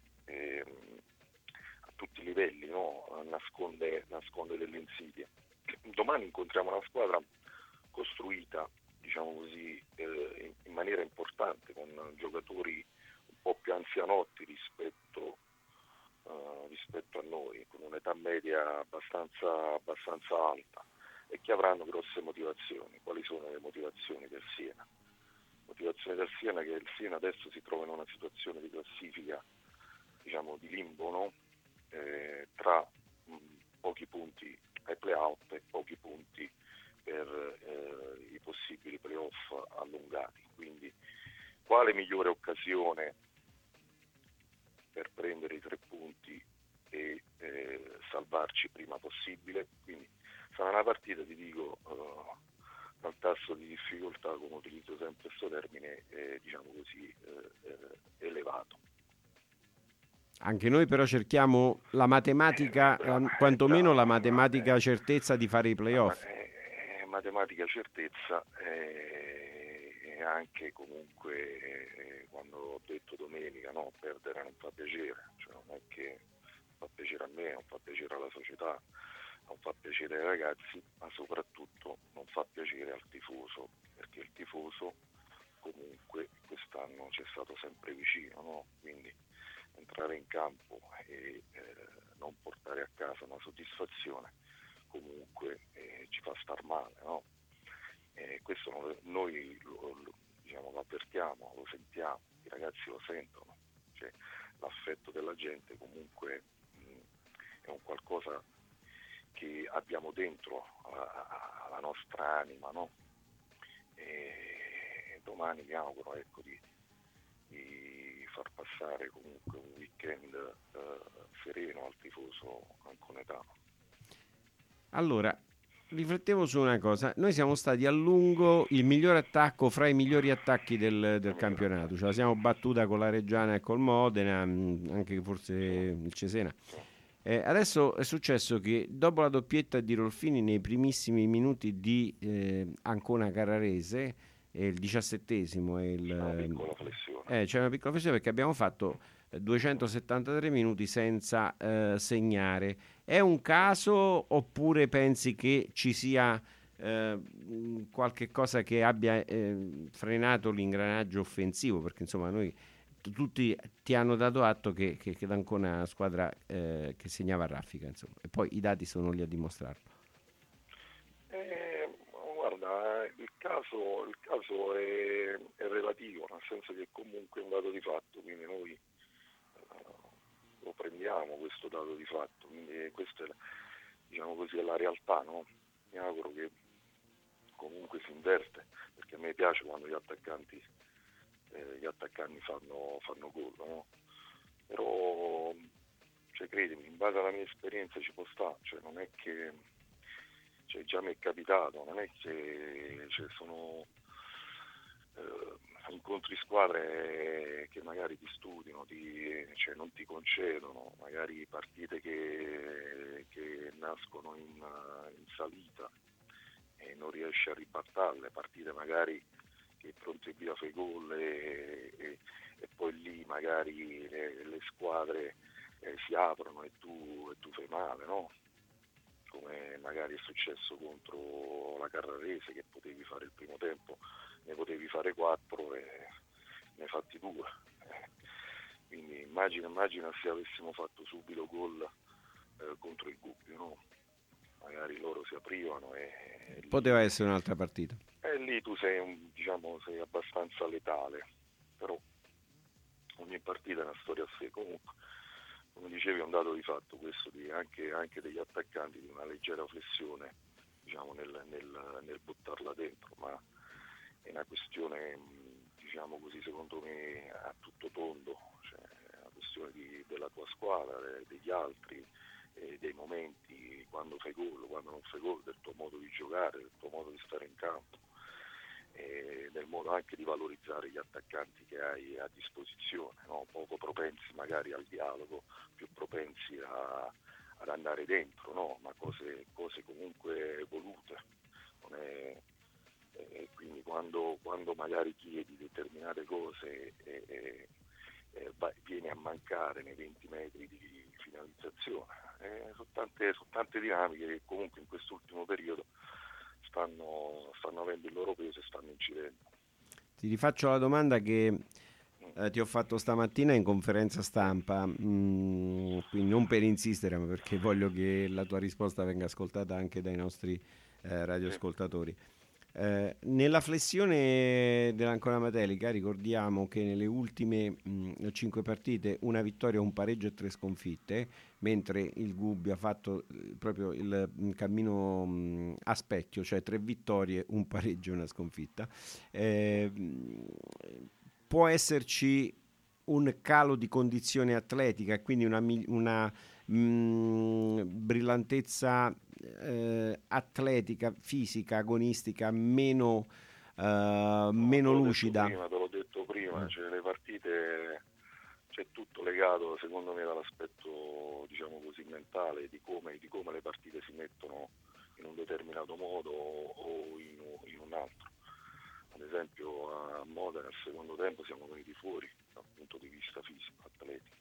a tutti i livelli, no? nasconde delle insidie. Domani incontriamo una squadra costruita, diciamo così, in maniera importante, con giocatori un po' più anzianotti rispetto a noi, con un'età media abbastanza alta, e che avranno grosse motivazioni. Quali sono le motivazioni del Siena? Motivazioni del Siena che il Siena adesso si trova in una situazione di classifica, diciamo, di limbo, no? Tra pochi punti ai play-out e pochi punti per i possibili play-off allungati. Quindi quale migliore occasione per prendere i 3 punti e salvarci prima possibile? Quindi sarà una partita, ti dico, al tasso di difficoltà, come utilizzo sempre questo termine, diciamo così, elevato. Anche noi però cerchiamo la matematica, quantomeno la matematica certezza di fare i playoff. Matematica certezza e anche comunque quando ho detto domenica, no, perdere non fa piacere, cioè non è che fa piacere a me, non fa piacere alla società, non fa piacere ai ragazzi, ma soprattutto non fa piacere al tifoso, perché il tifoso comunque quest'anno ci è stato sempre vicino, no? Quindi entrare in campo e non portare a casa una soddisfazione comunque ci fa star male, no? Questo noi diciamo, lo avvertiamo, lo sentiamo, i ragazzi lo sentono, cioè, l'affetto della gente comunque è un qualcosa che abbiamo dentro alla nostra anima, no? E domani mi auguro, ecco, di far passare comunque un weekend sereno al tifoso anconetano. Allora, riflettevo su una cosa. Noi siamo stati a lungo il miglior attacco fra i migliori attacchi del campionato. Ce la siamo battuta con la Reggiana e col Modena, anche forse il Cesena. Adesso è successo che dopo la doppietta di Rolfini nei primissimi minuti di Ancona Carrarese, il 17esimo c'è una piccola flessione perché abbiamo fatto 273 minuti senza segnare. È un caso oppure pensi che ci sia qualche cosa che abbia frenato l'ingranaggio offensivo? Perché insomma noi tutti ti hanno dato atto che l'Ancona è una squadra che segnava a raffica, insomma, e poi i dati sono lì a dimostrarlo. Guarda, il caso è relativo, nel senso che comunque è un dato di fatto, quindi noi lo prendiamo questo dato di fatto, quindi questa è, diciamo così, è la realtà, no? Mi auguro che comunque si inverte, perché a me piace quando gli attaccanti fanno gol, no? Però, cioè, credimi, in base alla mia esperienza ci può stare, cioè non è che, cioè, già mi è capitato, non è che sono incontri squadre che magari ti studiano, cioè non ti concedono, magari partite che nascono in salita e non riesci a ribattarle, partite magari che pronti via fai gol e poi lì magari le squadre si aprono e tu fai male, no? Come magari è successo contro la Carrarese, che potevi fare il primo tempo, ne potevi fare 4 e ne hai fatti 2. Quindi immagina se avessimo fatto subito gol contro il Gubbio, no? Magari loro si aprivano e poteva essere un'altra partita. E lì tu sei abbastanza letale, però ogni partita è una storia a sé. Comunque, come dicevi, è un dato di fatto questo anche degli attaccanti, di una leggera flessione, diciamo, nel buttarla dentro, ma è una questione, diciamo così, secondo me a tutto tondo, cioè è una questione della tua squadra, degli altri, dei momenti, quando fai gol, quando non fai gol, del tuo modo di giocare, del tuo modo di stare in campo, del modo anche di valorizzare gli attaccanti che hai a disposizione, no? Poco propensi magari al dialogo, più propensi ad andare dentro, no? Ma cose comunque volute. Non è, quindi quando magari chiedi determinate cose viene a mancare nei 20 metri di finalizzazione. Sono tante dinamiche che comunque in quest'ultimo periodo stanno avendo il loro peso e stanno incidendo. Ti rifaccio la domanda che ti ho fatto stamattina in conferenza stampa, quindi non per insistere, ma perché voglio che la tua risposta venga ascoltata anche dai nostri radioascoltatori. Nella flessione dell'Ancona Matelica ricordiamo che nelle ultime 5 partite una vittoria, un pareggio e 3 sconfitte, mentre il Gubbio ha fatto proprio il cammino a specchio, cioè 3 vittorie, un pareggio e una sconfitta. Può esserci un calo di condizione atletica, quindi una brillantezza atletica, fisica, agonistica meno lucida. Te l'ho detto prima, cioè le partite, c'è tutto legato secondo me dall'aspetto, diciamo così, mentale di come le partite si mettono in un determinato modo o in un altro. Ad esempio a Modena al secondo tempo siamo venuti fuori dal punto di vista fisico, atletico.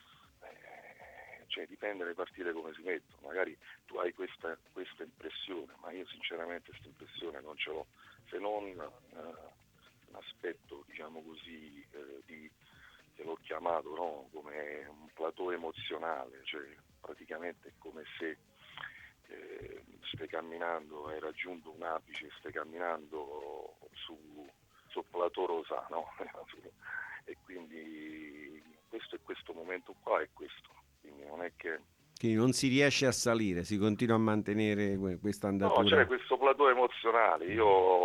Cioè dipende dalle partite come si mettono, magari tu hai questa impressione, ma io sinceramente questa impressione non ce l'ho, se non un aspetto, diciamo così, che l'ho chiamato, no, come un plateau emozionale, cioè praticamente è come se stai camminando, hai raggiunto un apice, stai camminando sul plateau rosa, no? E quindi questo momento qua è questo. Quindi non è che non si riesce a salire, si continua a mantenere questa andatura. No, c'è questo plateau emozionale. Io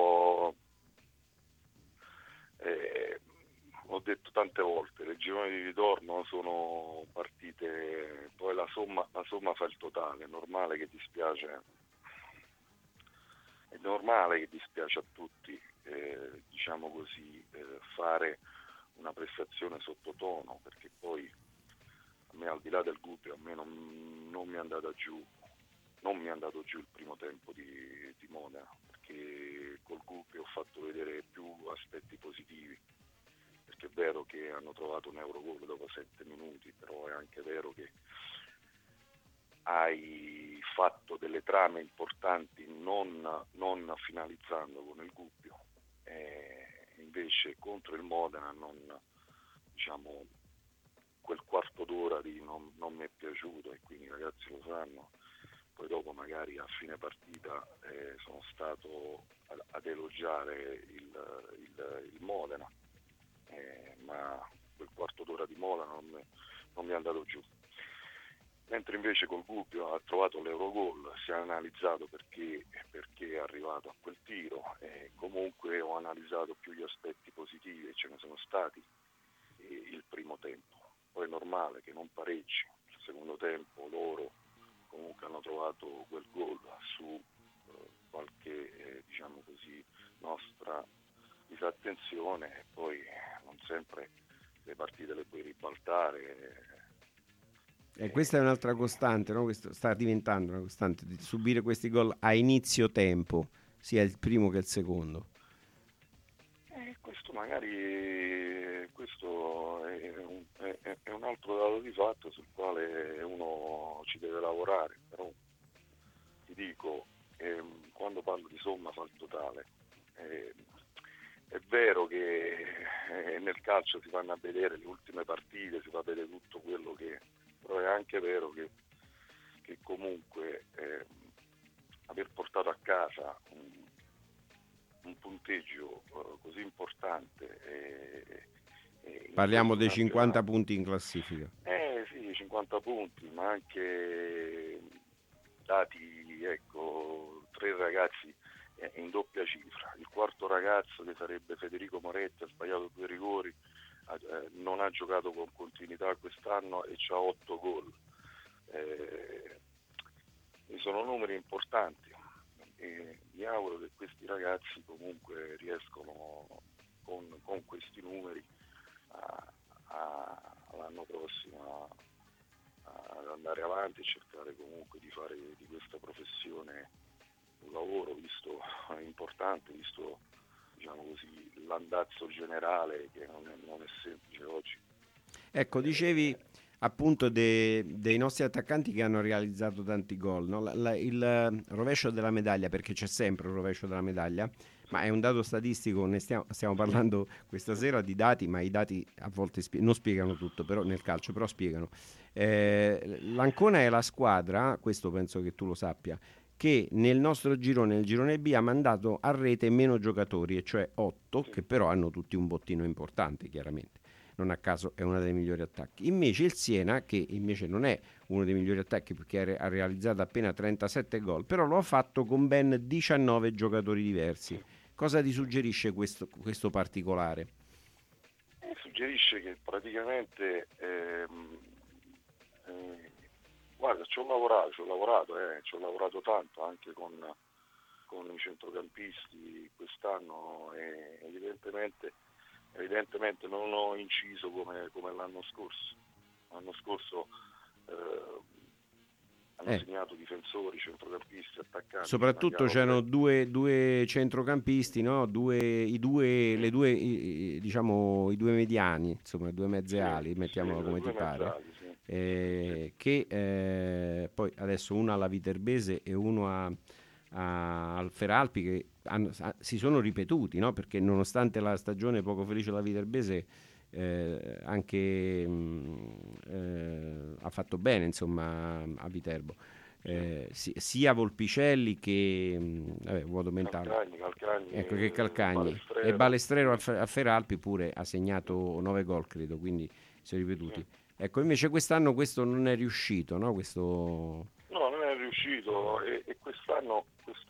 ho detto tante volte, le gironi di ritorno sono partite, poi la somma fa il totale, è normale che dispiace a tutti, diciamo così, fare una prestazione sottotono, perché poi a me, al di là del Gubbio, a me non mi è andato giù il primo tempo di Modena, perché col Gubbio ho fatto vedere più aspetti positivi, perché è vero che hanno trovato un Eurogol dopo 7 minuti, però è anche vero che hai fatto delle trame importanti non finalizzando con il Gubbio, invece contro il Modena diciamo, quel quarto d'ora non mi è piaciuto, e quindi i ragazzi lo sanno. Poi dopo magari a fine partita sono stato ad elogiare il Modena, ma quel quarto d'ora di Modena non mi è andato giù. Mentre invece col Gubbio ha trovato l'Eurogol, si è analizzato perché è arrivato a quel tiro, e comunque ho analizzato più gli aspetti positivi, e ce ne sono stati il primo tempo. Poi è normale che non pareggi, il secondo tempo loro comunque hanno trovato quel gol su qualche, diciamo così, nostra disattenzione, e poi non sempre le partite le puoi ribaltare. E questa è un'altra costante, no? Questo sta diventando una costante, di subire questi gol a inizio tempo, sia il primo che il secondo. Questo magari è un altro dato di fatto sul quale uno ci deve lavorare, però ti dico, quando parlo di somma fa il totale. È vero che nel calcio si vanno a vedere le ultime partite, si va a vedere tutto quello che, però è anche vero che comunque aver portato a casa un punteggio così importante. Parliamo dei 50 punti in classifica. Sì, 50 punti, ma anche dati, ecco, 3 ragazzi in doppia cifra. Il quarto ragazzo, che sarebbe Federico Moretti, ha sbagliato 2 rigori, non ha giocato con continuità quest'anno e c'ha 8 gol. Sono numeri importanti. Mi auguro che questi ragazzi comunque riescono con questi numeri l'anno prossimo ad andare avanti e cercare comunque di fare di questa professione un lavoro importante, visto, diciamo così, l'andazzo generale che non è semplice oggi. Ecco, dicevi appunto dei nostri attaccanti che hanno realizzato tanti gol, no? Il rovescio della medaglia, perché c'è sempre un rovescio della medaglia, ma è un dato statistico, stiamo parlando questa sera di dati, ma i dati a volte non spiegano tutto, però nel calcio però spiegano. L'Ancona è la squadra, questo penso che tu lo sappia, che nel nostro girone, nel girone B, ha mandato a rete meno giocatori, e cioè 8, che però hanno tutti un bottino importante, chiaramente. Non a caso è uno dei migliori attacchi. Invece il Siena, che invece non è uno dei migliori attacchi perché ha realizzato appena 37 gol, però lo ha fatto con ben 19 giocatori diversi. Cosa ti suggerisce questo particolare? Suggerisce che praticamente Guarda, ci ho lavorato tanto anche con i centrocampisti quest'anno e evidentemente non ho inciso come l'anno scorso. L'anno scorso hanno segnato difensori, centrocampisti, attaccanti. Soprattutto c'erano due centrocampisti, no? I due mediani, insomma, due mezze ali, mettiamolo come ti pare. Mezzali, sì. Che poi adesso uno alla Viterbese e uno al Feralpi, che si sono ripetuti, no? Perché nonostante la stagione poco felice della Viterbese anche ha fatto bene, insomma, a Viterbo, sia Volpicelli che vuoto mentale, Calcagni e Balestrero a Feralpi pure ha segnato 9 gol, credo, quindi si è ripetuti. Ecco, invece quest'anno questo non è riuscito, no? No, non è riuscito e quest'anno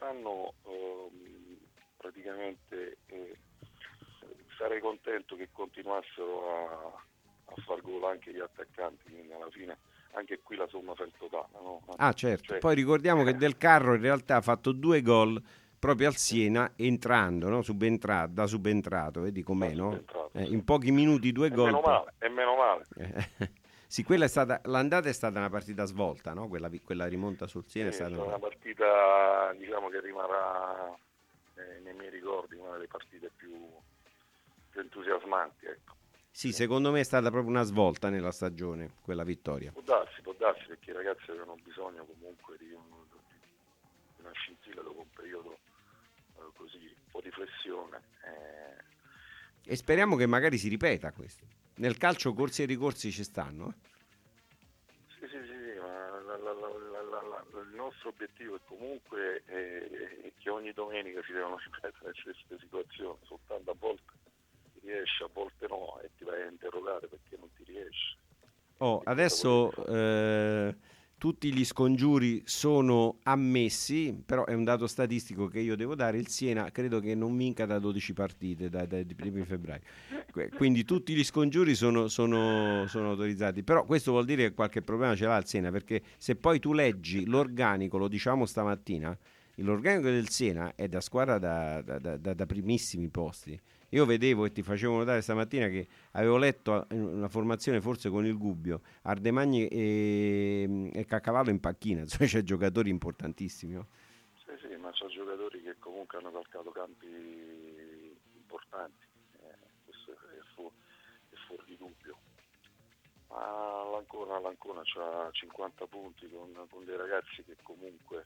praticamente sarei contento che continuassero a far gol anche gli attaccanti, quindi alla fine anche qui la somma fa il totale, no? Certo, cioè, poi ricordiamo che Del Carro in realtà ha fatto 2 gol proprio al Siena entrando, no? Da subentrato, vedi com'è, no? In pochi minuti 2 gol. È meno male. Sì, l'andata è stata una partita svolta, no? Quella rimonta sul Siena è stata una partita, diciamo, che rimarrà nei miei ricordi una delle partite più entusiasmanti, ecco. Sì, secondo me è stata proprio una svolta nella stagione, quella vittoria. Può darsi, perché i ragazzi avevano bisogno comunque di una scintilla dopo un periodo così, un po' di flessione. E speriamo che magari si ripeta questo. Nel calcio corsi e ricorsi ci stanno. Sì, ma il nostro obiettivo è comunque che ogni domenica si devono ripetere queste situazioni, soltanto a volte ti riesce, a volte no, e ti vai a interrogare perché non ti riesce. Adesso tutti gli scongiuri sono ammessi, però è un dato statistico che io devo dare: il Siena credo che non vinca da 12 partite dai primi di febbraio, quindi tutti gli scongiuri sono autorizzati, però questo vuol dire che qualche problema ce l'ha il Siena, perché se poi tu leggi l'organico, lo diciamo stamattina, l'organico del Siena è da squadra da primissimi posti. Io vedevo e ti facevo notare stamattina che avevo letto una formazione forse con il Gubbio, Ardemagni e Caccavallo in panchina, insomma c'è giocatori importantissimi, no? Sì, ma c'è giocatori che comunque hanno calcato campi importanti, questo è fuori di dubbio. Ma l'Ancona c'ha 50 punti con dei ragazzi che comunque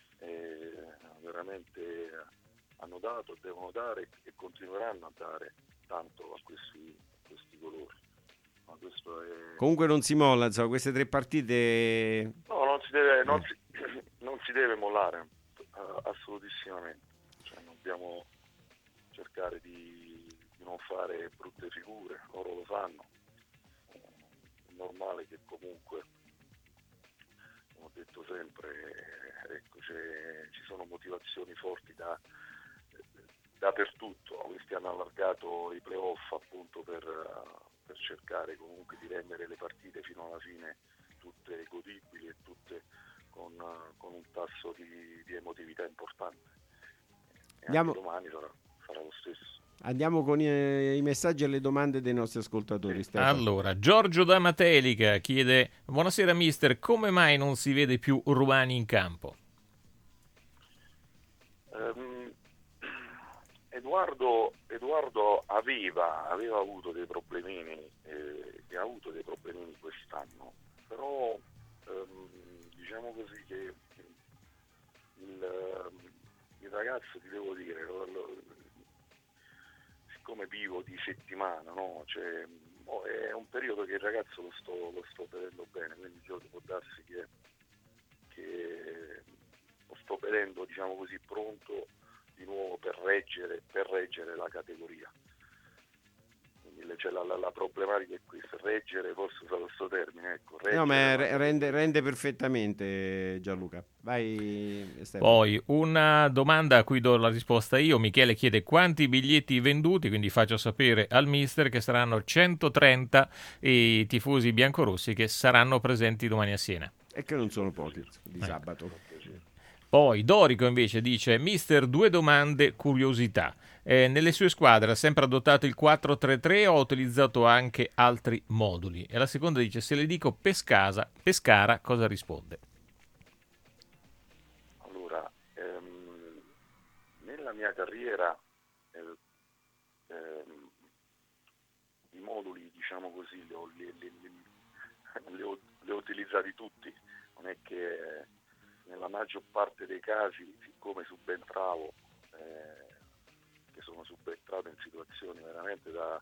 veramente hanno dato, devono dare e continueranno a dare tanto a questi colori. Ma questo è... Comunque non si molla, insomma, queste 3 partite... No, non si deve mollare, assolutissimamente. Cioè, dobbiamo cercare di non fare brutte figure, loro lo sanno. È normale che comunque, come ho detto sempre, ecco, ci sono motivazioni forti dappertutto. Questi hanno allargato i playoff appunto per cercare comunque di rendere le partite fino alla fine tutte godibili e tutte con un tasso di emotività importante. E anche domani sarà lo stesso. Andiamo con i messaggi e le domande dei nostri ascoltatori. Stefano. Allora, Giorgio da Matelica chiede: buonasera mister, come mai non si vede più Ruani in campo? Edoardo aveva avuto dei problemini e ha avuto dei problemini quest'anno, però diciamo così che il ragazzo, ti devo dire, siccome vivo di settimana, no? Cioè, è un periodo che il ragazzo lo sto vedendo bene, quindi può darsi che lo sto vedendo, diciamo così, pronto di nuovo per reggere la categoria. Quindi c'è la problematica è questa, reggere, forse uso questo termine, ecco. No, ma rende perfettamente Gianluca. Vai Stefano. Poi una domanda a cui do la risposta io. Michele chiede quanti biglietti venduti, quindi faccio sapere al mister che saranno 130 i tifosi biancorossi che saranno presenti domani a Siena. E che non sono pochi di sabato. Poi Dorico invece dice: mister, 2 domande, curiosità. Nelle sue squadre ha sempre adottato il 4-3-3 o ha utilizzato anche altri moduli? E la seconda dice: se le dico Pescara, cosa risponde? Allora, nella mia carriera i moduli, diciamo così, li ho utilizzati tutti. Non è che nella maggior parte dei casi, siccome subentravo, che sono subentrato in situazioni veramente da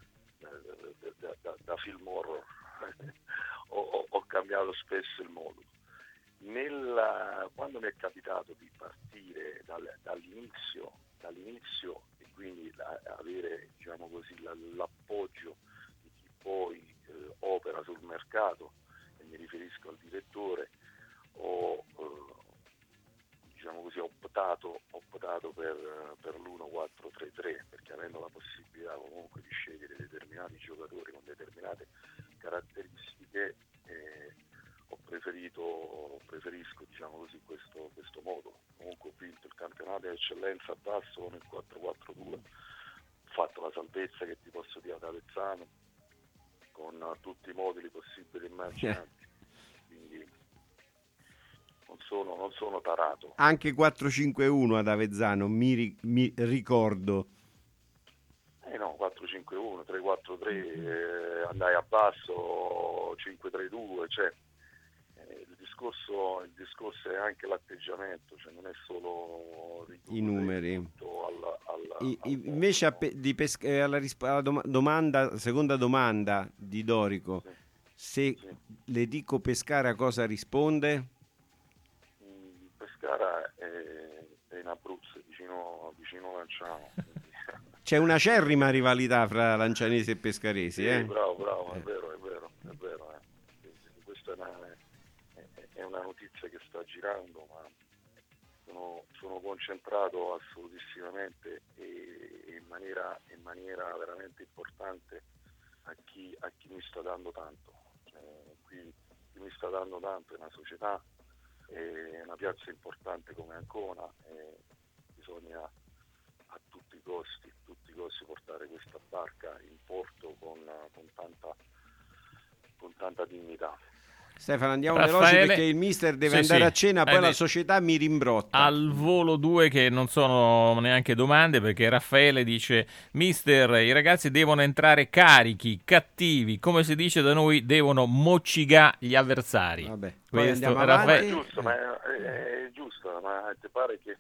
film horror, ho cambiato spesso il modulo. Quando mi è capitato di partire dall'inizio e quindi avere, diciamo così, l'appoggio di chi poi opera sul mercato, e mi riferisco al direttore, ho optato per l'1-4-3-3, perché avendo la possibilità comunque di scegliere determinati giocatori con determinate caratteristiche, preferisco, diciamo così, questo modo. Comunque ho vinto il campionato di eccellenza a basso con il 4-4-2, ho fatto la salvezza, che ti posso dire, ad Avezzano, con tutti i moduli possibili e immaginabili. Quindi non sono tarato. Anche 4-5-1 ad Avezzano, mi ricordo. No, 4-5-1, 3-4-3, andai a basso, 5-3-2, cioè il discorso è anche l'atteggiamento, cioè non è solo i numeri. Invece alla domanda, seconda domanda di Dorico, se le dico Pescara, cosa risponde? Pescara è in Abruzzo, vicino Lanciano. C'è una acerrima rivalità fra lancianesi e pescaresi. Bravo, è vero. Questa è una notizia che sta girando, ma sono concentrato assolutissimamente e in maniera veramente importante a chi mi sta dando tanto. Chi mi sta dando tanto è una società, è una piazza importante come Ancona, e bisogna a tutti i costi portare questa barca in porto con tanta dignità. Stefano, andiamo veloci perché il mister deve andare a cena, poi la società mi rimbrotta. Al volo 2 che non sono neanche domande, perché Raffaele dice: mister, i ragazzi devono entrare carichi, cattivi, come si dice da noi, devono moccigà gli avversari. Vabbè, poi andiamo avanti. È giusto, ma ti pare che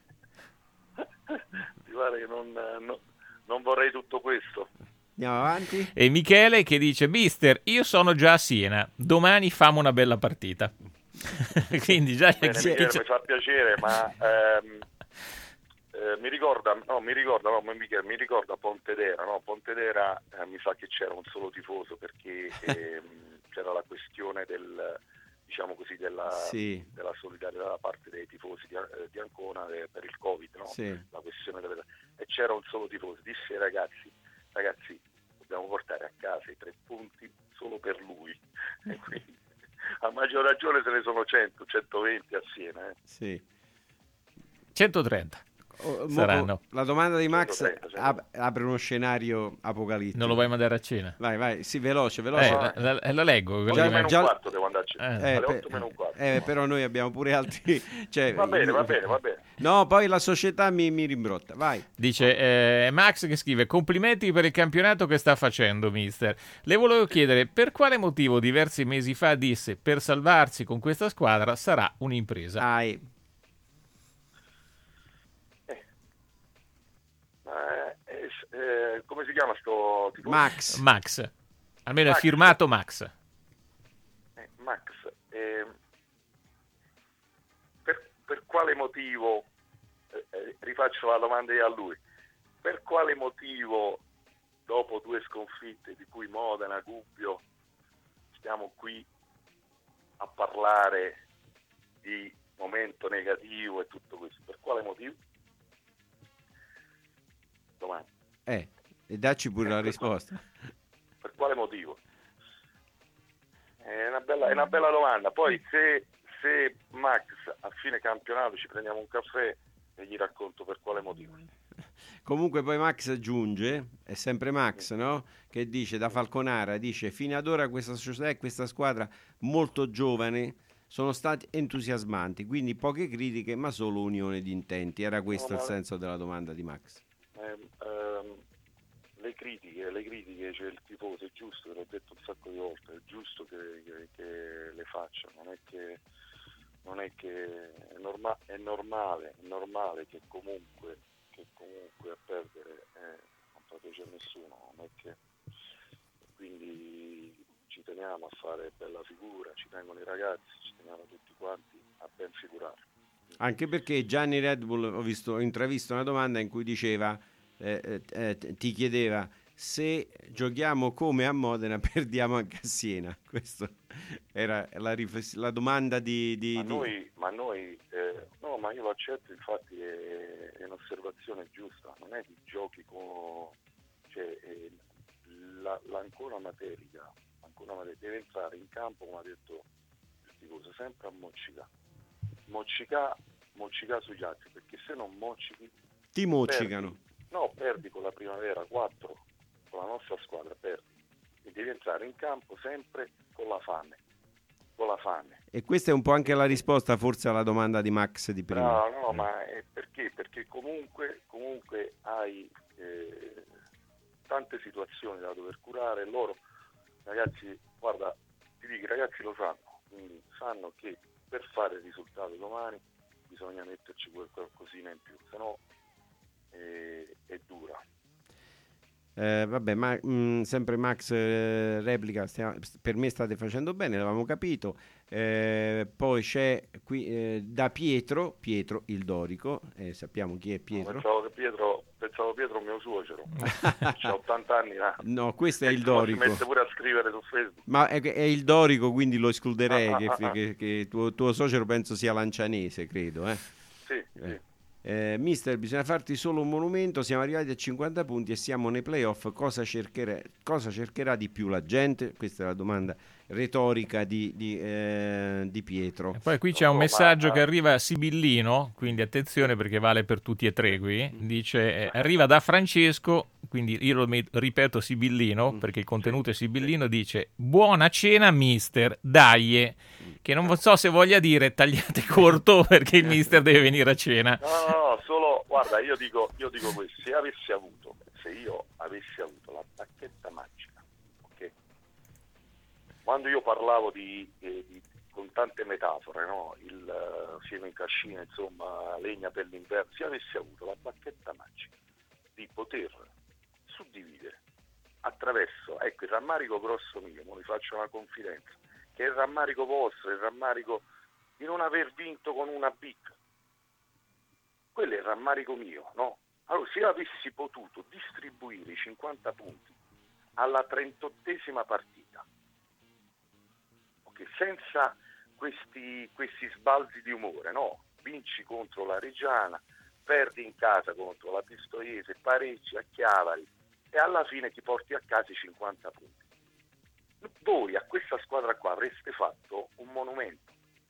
non vorrei tutto questo. Andiamo avanti. E Michele che dice: mister, io sono già a Siena, domani famo una bella partita. Quindi già Michele, mi fa piacere, ma mi ricorda Pontedera, no? Pontedera mi sa che c'era un solo tifoso, perché c'era la questione della solidarietà da parte dei tifosi di Ancona per il Covid, no? Sì. La questione e c'era un solo tifoso, disse ai ragazzi, dobbiamo portare a casa i 3 punti solo per lui. E quindi a maggior ragione se ne sono 100, 120 a Siena. Sì. 130 saranno. La domanda di Max apre uno scenario apocalittico. Non lo vuoi mandare a cena? Vai, sì, veloce. La leggo. Già meno un quarto devo andare a cena. Alle 8 meno un quarto. Però noi abbiamo pure altri. Va bene. No, poi la società mi rimbrotta. Vai. Dice Max che scrive: complimenti per il campionato che sta facendo, mister. Le volevo chiedere per quale motivo diversi mesi fa disse: per salvarsi con questa squadra sarà un'impresa. Come si chiama sto tipo? Max. Almeno è firmato Max. Max. Per quale motivo, rifaccio la domanda a lui, per quale motivo dopo 2 sconfitte, di cui Modena, Gubbio, stiamo qui a parlare di momento negativo e tutto questo? Per quale motivo? Domani. E dacci pure la risposta. Per quale motivo? È una bella domanda. Poi se se Max a fine campionato ci prendiamo un caffè e gli racconto per quale motivo. Comunque poi Max aggiunge, è sempre Max, no? Che dice da Falconara, dice fino ad ora questa società e questa squadra molto giovane sono stati entusiasmanti, quindi poche critiche ma solo unione di intenti. Era questo il senso della domanda di Max. Le critiche, cioè il tifoso, è giusto, l'ho detto un sacco di volte, è giusto che le faccia, non è che è normale che comunque a perdere non fa piacere a nessuno, non è che, quindi ci teniamo a fare bella figura, ci tengono i ragazzi, ci teniamo tutti quanti a ben figurare. Anche perché Gianni Red Bull, ho intravisto una domanda in cui diceva, ti chiedeva se giochiamo come a Modena perdiamo anche a Siena. Questa era la domanda ma io lo accetto, infatti è un'osservazione giusta, non è di giochi con, cioè l'Ancona Materica deve entrare in campo, come ha detto il tifoso, sempre a moccicare sugli altri, perché se non moccichi ti moccicano. Perdi con la Primavera 4, con la nostra squadra perdi, e devi entrare in campo sempre con la fame. E questa è un po' anche la risposta forse alla domanda di Max di prima. No, ma è perché comunque hai tante situazioni da dover curare. Loro ragazzi, guarda, ti dico, i ragazzi lo sanno, quindi sanno che per fare il risultato domani bisogna metterci qualcosina in più, se no è dura. Vabbè, ma sempre Max replica, per me state facendo bene, l'avevamo capito. Poi c'è qui da Pietro il Dorico, sappiamo chi è Pietro. Pensavo Pietro mio suocero, c'ha 80 anni. No, questo è il Dorico. Si mette pure a scrivere su Facebook. Ma è il Dorico, quindi lo escluderei, che tuo suocero penso sia lancianese, credo. Sì. Mister, bisogna farti solo un monumento, siamo arrivati a 50 punti e siamo nei playoff, cosa cercherà di più la gente? Questa è la domanda retorica di Pietro. E poi qui c'è un messaggio che arriva sibillino, quindi attenzione perché vale per tutti e tre qui, dice arriva da Francesco, quindi io lo ripeto sibillino perché il contenuto è sibillino, dice buona cena mister, dai, che non so se voglia dire tagliate corto perché il mister deve venire a cena. No, solo, guarda, io dico questo, se io avessi avuto la bacchetta magica, ok? Quando io parlavo con tante metafore, no? Il fieno in cascina, insomma, legna per l'inverno, se io avessi avuto la bacchetta magica di poter suddividere attraverso, ecco, il rammarico grosso mio, vi faccio una confidenza, che è il rammarico vostro, il rammarico di non aver vinto con una big. Quello è il rammarico mio, no? Allora, se io avessi potuto distribuire i 50 punti alla 38esima partita, okay, senza questi sbalzi di umore, no? Vinci contro la Reggiana, perdi in casa contro la Pistoiese, pareggi a Chiavari e alla fine ti porti a casa i 50 punti. Voi a questa squadra qua avreste fatto un monumento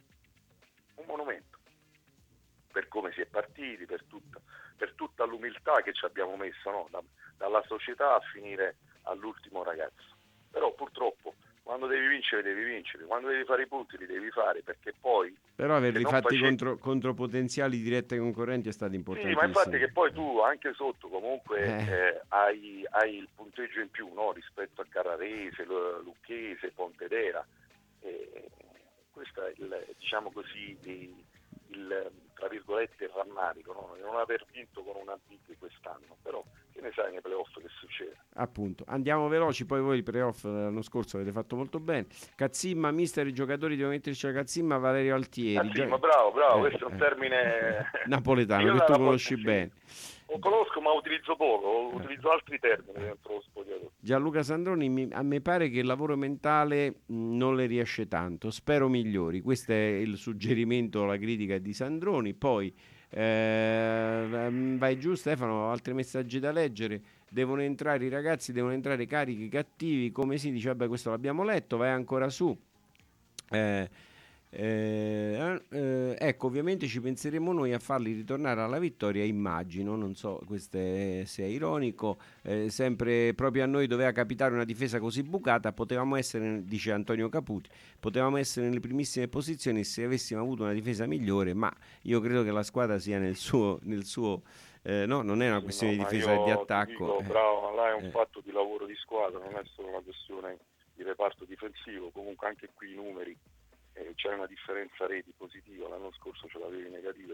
per come si è partiti, per tutta l'umiltà che ci abbiamo messo, no? Dalla società a finire all'ultimo ragazzo. Però purtroppo quando devi vincere, quando devi fare i punti li devi fare, perché poi però averli fatti contro potenziali dirette concorrenti è stato importantissimo. Sì, ma infatti che poi tu anche sotto comunque hai il punteggio in più, no? Rispetto a Carrarese, Lucchese, Pontedera. Questo è diciamo così il tra virgolette il rammarico, no? Non aver vinto con una big quest'anno, però che ne sai nei playoff che succede? Appunto, andiamo veloci, poi voi i playoff l'anno scorso avete fatto molto bene. Cazzimma, mister, i giocatori devono metterci la Cazzimma, Valerio Altieri. Cazzimma, bravo, questo è un termine napoletano che tu conosci bene. Lo conosco ma utilizzo poco, utilizzo altri termini dentro lo spogliatoio. Gianluca Sandroni, a me pare che il lavoro mentale non le riesce tanto, spero migliori, questo è il suggerimento, la critica di Sandroni. Poi vai giù Stefano, altri messaggi da leggere. Devono entrare i ragazzi, devono entrare carichi, cattivi, come si dice, vabbè questo l'abbiamo letto, vai ancora su. Ecco, ovviamente ci penseremo noi a farli ritornare alla vittoria, immagino, non so se è ironico, sempre proprio a noi doveva capitare una difesa così bucata, potevamo essere, dice Antonio Caputi, potevamo essere nelle primissime posizioni se avessimo avuto una difesa migliore, ma io credo che la squadra sia nel suo no, non è una questione di difesa e di attacco. Dico, bravo, ma là è un fatto di lavoro di squadra, non è solo una questione di reparto difensivo, comunque anche qui i numeri, c'è una differenza reti positiva, l'anno scorso ce l'avevi negativa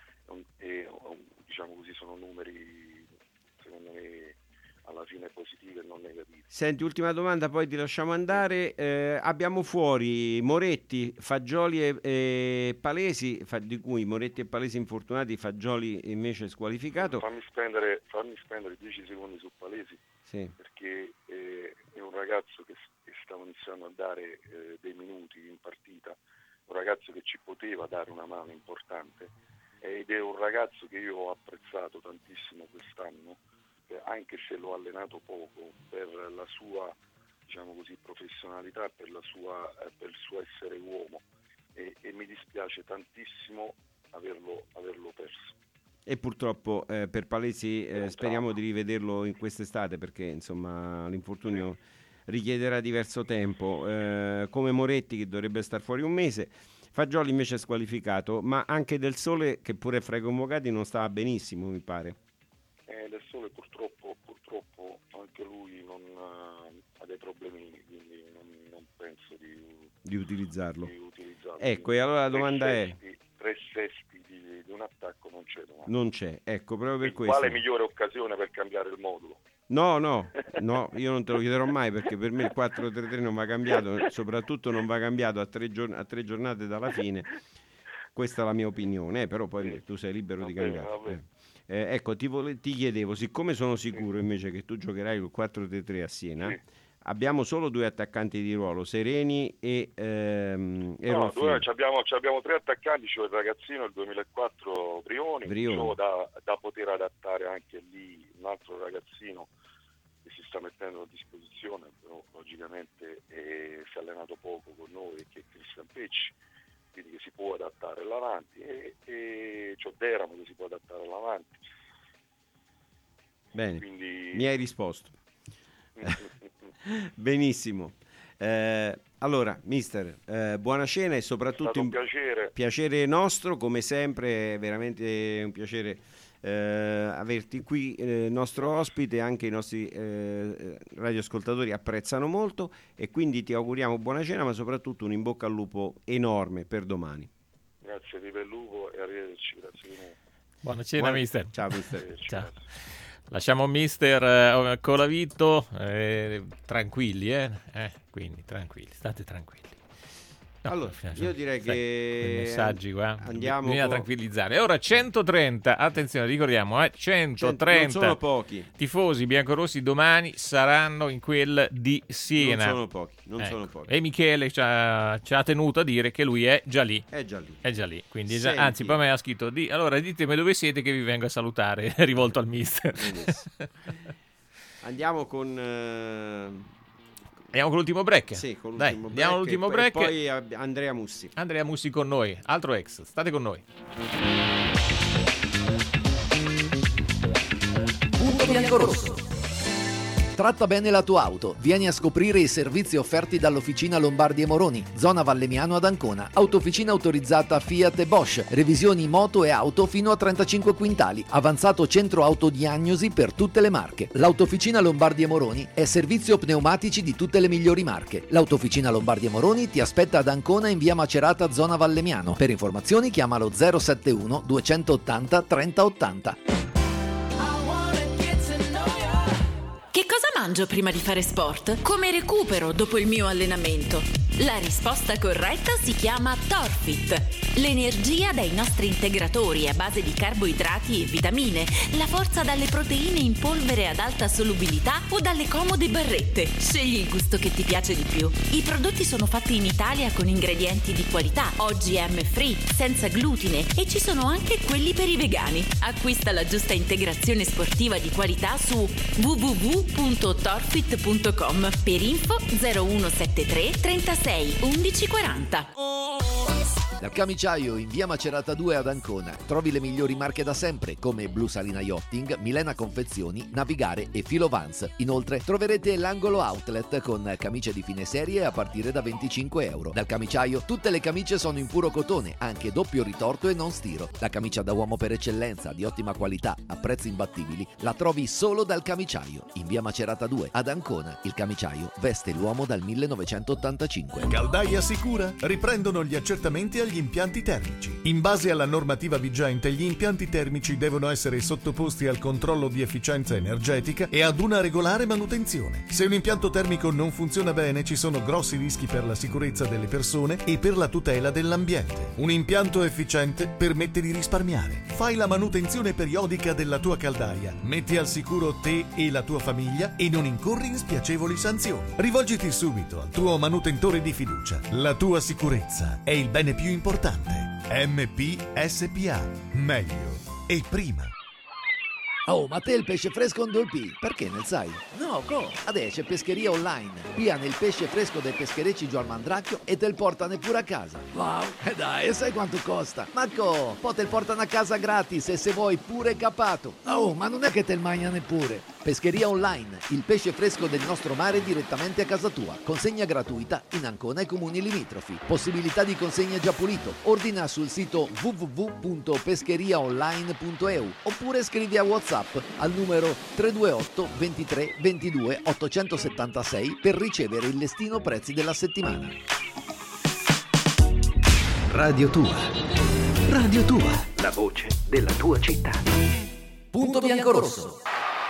e diciamo così sono numeri secondo me alla fine positivi e non negativi. Senti, ultima domanda, poi ti lasciamo andare. Abbiamo fuori Moretti, Fagioli e Palesi, di cui Moretti e Palesi infortunati, Fagioli invece squalificato. Fammi spendere 10 secondi su Palesi, sì, perché è un ragazzo che stava iniziando a dare dei minuti in partita, un ragazzo che ci poteva dare una mano importante ed è un ragazzo che io ho apprezzato tantissimo quest'anno, anche se l'ho allenato poco, per la sua, diciamo così, professionalità, per il suo essere uomo e mi dispiace tantissimo averlo perso. E purtroppo per Palesi speriamo di rivederlo in quest'estate, perché insomma l'infortunio richiederà diverso tempo, come Moretti che dovrebbe star fuori un mese. Fagioli invece è squalificato, ma anche Del Sole, che pure fra i convocati non stava benissimo, mi pare. Del Sole purtroppo anche lui non ha dei problemini, quindi non penso di utilizzarlo. Ecco, e allora la domanda è: 3/6 di un attacco non c'è domani. Non c'è, ecco, proprio per questo. Quale migliore occasione per cambiare il modulo? No, io non te lo chiederò mai, perché per me il 4-3-3 non va cambiato, soprattutto non va cambiato a tre giornate dalla fine. Questa è la mia opinione, però poi tu sei libero di cambiare. Ecco, ti chiedevo, siccome sono sicuro invece che tu giocherai il 4-3-3 a Siena, abbiamo solo 2 attaccanti di ruolo, Sereni e Rolfino. Abbiamo 3 attaccanti, cioè il ragazzino del 2004 Brioni. Da poter adattare anche lì un altro ragazzino che si sta mettendo a disposizione, però logicamente si è allenato poco con noi, che è Cristian Pecci, quindi che si può adattare all'avanti, e c'ho Deramo che si può adattare all'avanti. Bene, quindi... mi hai risposto. Benissimo. Allora, mister, buona cena e soprattutto un piacere nostro, come sempre, è veramente un piacere averti qui, nostro ospite. Anche i nostri radioascoltatori apprezzano molto, e quindi ti auguriamo buona cena, ma soprattutto un in bocca al lupo enorme per domani. Grazie di lupo e arrivederci. Grazie di nuovo. Buona cena, mister. Ciao, mister. Ciao. Lasciamo mister Colavito tranquilli, quindi tranquilli, state tranquilli. No, allora, io direi che messaggi qua bisogna tranquillizzare. Ora 130, attenzione, ricordiamo, 130 non sono pochi. Tifosi biancorossi domani saranno in quel di Siena. Non sono pochi. E Michele ci ha tenuto a dire che lui è già lì. È già lì. Quindi anzi, poi me ha scritto allora ditemi dove siete che vi vengo a salutare, rivolto al mister. Andiamo con l'ultimo break. Sì, con Dai, l'ultimo andiamo all'ultimo break. E poi Andrea Mussi con noi, altro ex. State con noi. Punto biancorosso. Tratta bene la tua auto. Vieni a scoprire i servizi offerti dall'Officina Lombardi e Moroni, zona Vallemiano ad Ancona. Autofficina autorizzata Fiat e Bosch. Revisioni moto e auto fino a 35 quintali. Avanzato centro autodiagnosi per tutte le marche. L'Autofficina Lombardi e Moroni è servizio pneumatici di tutte le migliori marche. L'Autofficina Lombardi e Moroni ti aspetta ad Ancona in via Macerata, zona Vallemiano. Per informazioni chiamalo 071 280 3080. Che cosa mangio prima di fare sport? Come recupero dopo il mio allenamento? La risposta corretta si chiama Torfit. L'energia dai nostri integratori a base di carboidrati e vitamine, la forza dalle proteine in polvere ad alta solubilità o dalle comode barrette. Scegli il gusto che ti piace di più. I prodotti sono fatti in Italia con ingredienti di qualità, OGM free, senza glutine, e ci sono anche quelli per i vegani. Acquista la giusta integrazione sportiva di qualità su www.torfit.com. Per info 0173 36 11 40. Dal Camiciaio in via Macerata 2 ad Ancona trovi le migliori marche da sempre come Blu Salina Yachting, Milena Confezioni, Navigare e Filo Vans. Inoltre troverete l'angolo outlet con camicie di fine serie a partire da €25. Dal Camiciaio tutte le camicie sono in puro cotone, anche doppio ritorto e non stiro. La camicia da uomo per eccellenza, di ottima qualità, a prezzi imbattibili, la trovi solo dal Camiciaio in via Macerata 2 ad Ancona. Il Camiciaio veste l'uomo dal 1985. Caldaia Sicura riprendono gli accertamenti agli impianti termici. In base alla normativa vigente, gli impianti termici devono essere sottoposti al controllo di efficienza energetica e ad una regolare manutenzione. Se un impianto termico non funziona bene, ci sono grossi rischi per la sicurezza delle persone e per la tutela dell'ambiente. Un impianto efficiente permette di risparmiare. Fai la manutenzione periodica della tua caldaia, metti al sicuro te e la tua famiglia e non incorri in spiacevoli sanzioni. Rivolgiti subito al tuo manutentore di fiducia. La tua sicurezza è il bene più importante. MP SPA. Meglio e prima. Oh, ma te il pesce fresco on dolpì? Perché ne sai? No, adesso c'è pescheria online. Pia nel pesce fresco dei pescherecci Gio Mandracchio e te il portano pure a casa. Wow, e dai, sai quanto costa? Marco, poi te il portano a casa gratis e se vuoi pure capato. Oh, ma non è che te il mangia neppure. Pescheria online, il pesce fresco del nostro mare direttamente a casa tua. Consegna gratuita in Ancona e comuni limitrofi. Possibilità di consegna già pulito. Ordina sul sito www.pescheriaonline.eu oppure scrivi a WhatsApp al numero 328 23 22 876 per ricevere il listino prezzi della settimana. Radio Tua. Radio Tua. La voce della tua città. Punto bianco-rosso.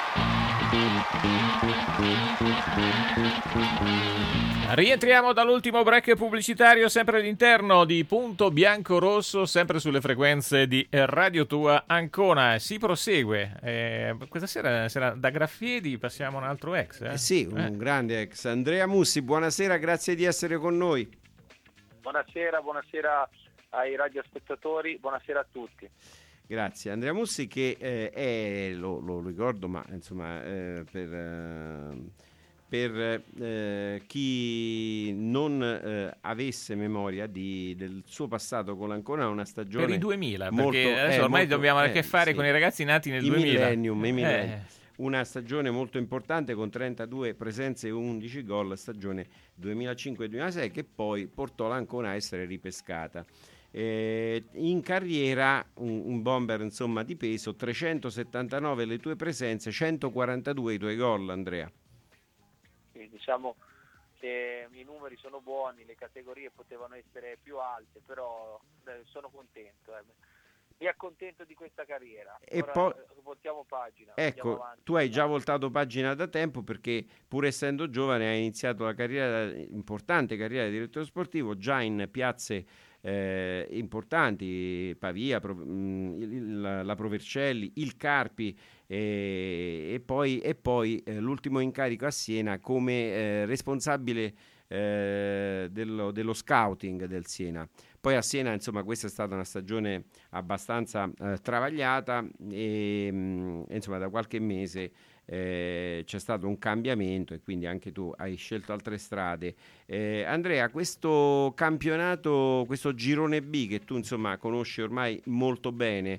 Rientriamo dall'ultimo break pubblicitario sempre all'interno di Punto Bianco-Rosso, sempre sulle frequenze di Radio Tua Ancona. Si prosegue. Questa sera da Graffiedi passiamo a un altro ex. Sì, un grande ex. Andrea Mussi, buonasera, grazie di essere con noi. Buonasera ai radiospettatori, buonasera a tutti. Grazie. Andrea Mussi che è, lo ricordo, ma insomma per chi non avesse memoria del suo passato con l'Ancona, una stagione per i 2000, molto, perché adesso ormai dobbiamo avere a che fare con i ragazzi nati nel 2000. Millennium. Una stagione molto importante con 32 presenze e 11 gol, stagione 2005-2006, che poi portò l'Ancona a essere ripescata. In carriera un bomber insomma di peso, 379 le tue presenze, 142 i tuoi gol, Andrea. Sì, diciamo che i numeri sono buoni, le categorie potevano essere più alte, però sono contento. Mi accontento di questa carriera. E ora poi voltiamo pagina. Ecco, tu hai già voltato pagina da tempo, perché pur essendo giovane hai iniziato la importante carriera di direttore sportivo già in piazze importanti, Pavia, la Provercelli, il Carpi e poi l'ultimo incarico a Siena come responsabile dello scouting del Siena. Poi a Siena, insomma, questa è stata una stagione abbastanza travagliata e insomma da qualche mese c'è stato un cambiamento e quindi anche tu hai scelto altre strade. Andrea, questo campionato, questo girone B che tu insomma conosci ormai molto bene,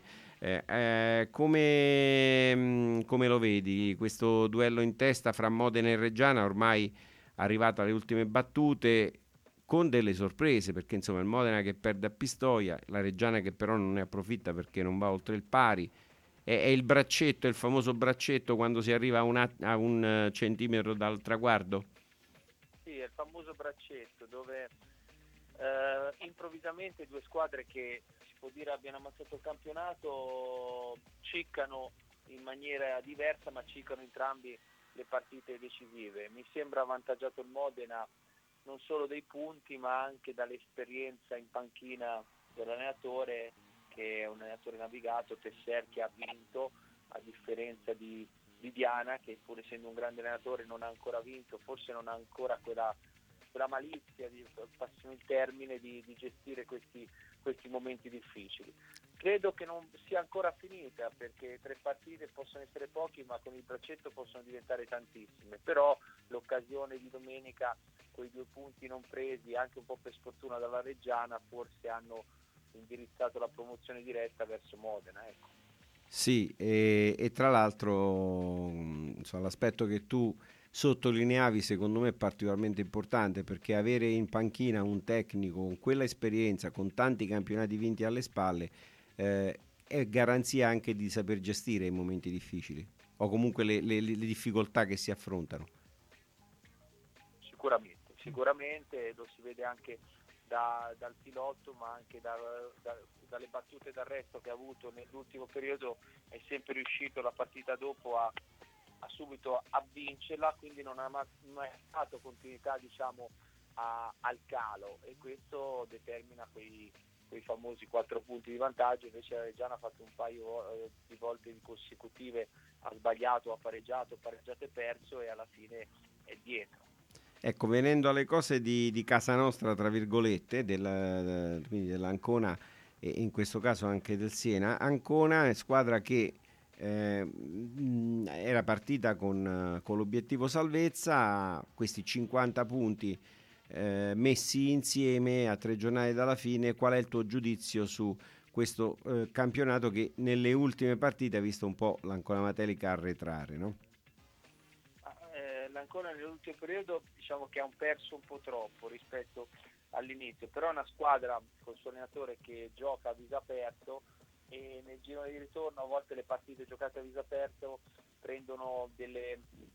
come lo vedi? Questo duello in testa fra Modena e Reggiana, ormai arrivato alle ultime battute, con delle sorprese, perché insomma il Modena che perde a Pistoia, la Reggiana che però non ne approfitta perché non va oltre il pari. È il braccetto, il famoso braccetto quando si arriva a un centimetro dal traguardo? Sì, è il famoso braccetto dove improvvisamente due squadre che si può dire abbiano ammazzato il campionato ciccano in maniera diversa, ma ciccano entrambi le partite decisive. Mi sembra avvantaggiato il Modena non solo dei punti, ma anche dall'esperienza in panchina dell'allenatore, che è un allenatore navigato, Tesser, che ha vinto, a differenza di Diana, che pur essendo un grande allenatore non ha ancora vinto, forse non ha ancora quella malizia, passiamo il termine, di gestire questi momenti difficili. Credo che non sia ancora finita, perché 3 partite possono essere pochi, ma con il braccetto possono diventare tantissime. Però l'occasione di domenica, quei 2 punti non presi, anche un po' per sfortuna dalla Reggiana, forse hanno indirizzato la promozione diretta verso Modena, ecco. Sì, e tra l'altro insomma, l'aspetto che tu sottolineavi secondo me è particolarmente importante, perché avere in panchina un tecnico con quella esperienza, con tanti campionati vinti alle spalle, è garanzia anche di saper gestire i momenti difficili o comunque le difficoltà che si affrontano. Sicuramente lo si vede anche dal pilotto, ma anche dalle battute d'arresto che ha avuto nell'ultimo periodo. È sempre riuscito la partita dopo a subito a vincerla, quindi non ha mai dato continuità, diciamo, al calo, e questo determina quei famosi 4 punti di vantaggio. Invece la Reggiana ha fatto un paio di volte consecutive, ha sbagliato, ha pareggiato e perso, e alla fine è dietro. Ecco, venendo alle cose di casa nostra, tra virgolette, quindi dell'Ancona e in questo caso anche del Siena. Ancona è squadra che era partita con l'obiettivo salvezza, questi 50 punti messi insieme a 3 giornate dalla fine. Qual è il tuo giudizio su questo campionato che nelle ultime partite ha visto un po' l'Ancona Matelica arretrare, no? L'Ancona nell'ultimo periodo, diciamo che ha perso un po' troppo rispetto all'inizio, però è una squadra col suo allenatore che gioca a viso aperto, e nel giro di ritorno a volte le partite giocate a viso aperto prendono delle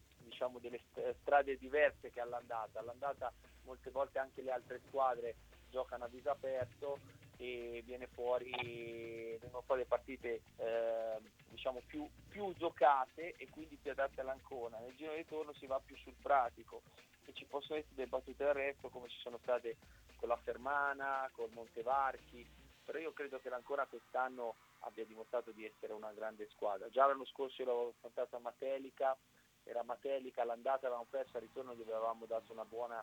strade diverse che all'andata. All'andata molte volte anche le altre squadre giocano a viso aperto e vengono fuori le partite diciamo più giocate e quindi più adatte all'Ancona. Nel giro di ritorno si va più sul pratico e ci possono essere delle battute d'arresto come ci sono state con la Fermana, con Montevarchi, però io credo che l'Ancona quest'anno abbia dimostrato di essere una grande squadra. Già l'anno scorso l'avevo affrontato a Matelica, era Matelica, all'andata avevamo perso, al ritorno gli avevamo dato una buona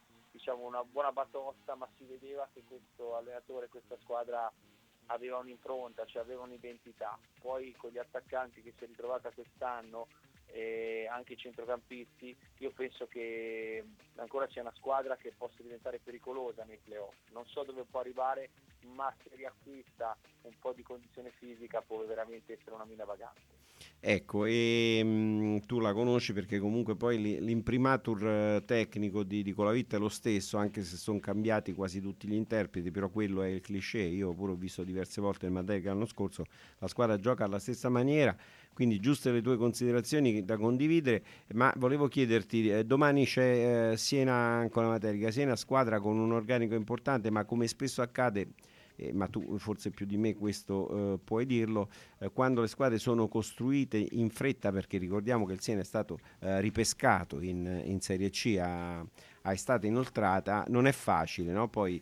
batosta, ma si vedeva che questo allenatore, questa squadra aveva un'impronta, cioè aveva un'identità. Poi con gli attaccanti che si è ritrovata quest'anno e anche i centrocampisti, io penso che ancora c'è una squadra che possa diventare pericolosa nei playoff. Non so dove può arrivare, ma se riacquista un po' di condizione fisica può veramente essere una mina vagante. Ecco, e tu la conosci perché comunque poi l'imprimatur tecnico di Colavita è lo stesso, anche se sono cambiati quasi tutti gli interpreti, però quello è il cliché. Io pure ho visto diverse volte il Matelica l'anno scorso, la squadra gioca alla stessa maniera, quindi giuste le tue considerazioni da condividere, ma volevo chiederti, domani c'è Siena con la Matelica, Siena squadra con un organico importante, ma come spesso accade, ma tu forse più di me questo puoi dirlo, quando le squadre sono costruite in fretta, perché ricordiamo che il Siena è stato ripescato in Serie C a estate inoltrata, non è facile, no? Poi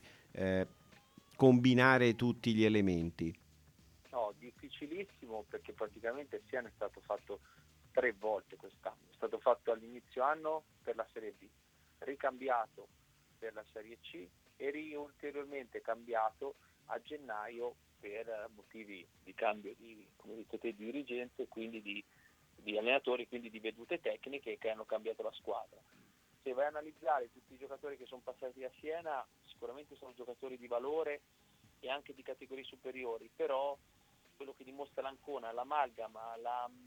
combinare tutti gli elementi. No, difficilissimo, perché praticamente il Siena è stato fatto 3 volte quest'anno. È stato fatto all'inizio anno per la Serie B, ricambiato per la Serie C e ulteriormente cambiato a gennaio per motivi di cambio di, come detto te, di dirigenze, quindi di allenatori, quindi di vedute tecniche che hanno cambiato la squadra. Se vai a analizzare tutti i giocatori che sono passati a Siena, sicuramente sono giocatori di valore e anche di categorie superiori, però quello che dimostra l'Ancona, l'amalgama,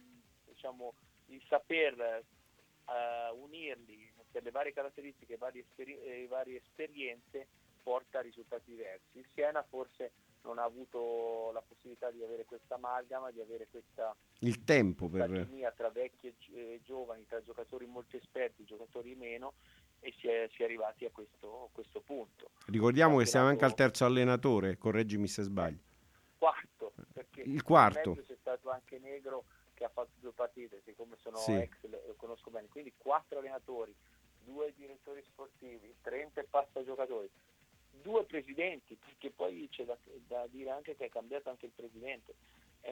il saper unirli per le varie caratteristiche e varie esperienze porta a risultati diversi. Il Siena forse non ha avuto la possibilità di avere questa amalgama, di avere il tempo per chimia tra vecchi e giovani, tra giocatori molto esperti e giocatori meno, e si è arrivati a questo punto. Ricordiamo che siamo anche al terzo allenatore, correggimi se sbaglio. Quarto, perché il quarto. In mezzo c'è stato anche Negro che ha fatto 2 partite, siccome sono sì. ex lo conosco bene, quindi 4 allenatori, 2 direttori sportivi, 30 e passa giocatori, 2 presidenti, perché poi c'è da dire anche che è cambiato anche il presidente. È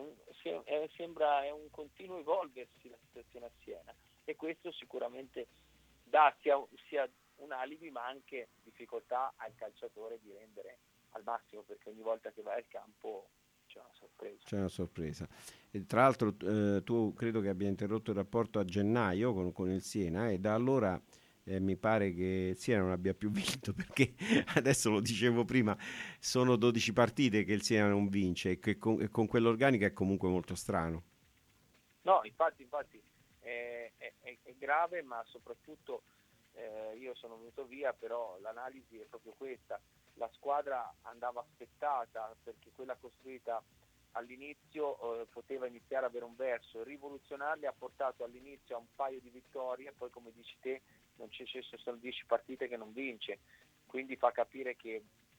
un continuo evolversi la situazione a Siena, e questo sicuramente dà sia un alibi ma anche difficoltà al calciatore di rendere al massimo, perché ogni volta che vai al campo c'è una sorpresa. E tra l'altro tu credo che abbia interrotto il rapporto a gennaio con il Siena, e da allora mi pare che il Siena non abbia più vinto, perché adesso lo dicevo prima, sono 12 partite che il Siena non vince, e che con quell'organico è comunque molto strano. No, infatti è grave, ma soprattutto io sono venuto via, però l'analisi è proprio questa: la squadra andava aspettata, perché quella costruita all'inizio poteva iniziare ad avere un verso. Rivoluzionarli ha portato all'inizio a un paio di vittorie, poi come dici te non ci sono 10 partite che non vince, quindi fa capire che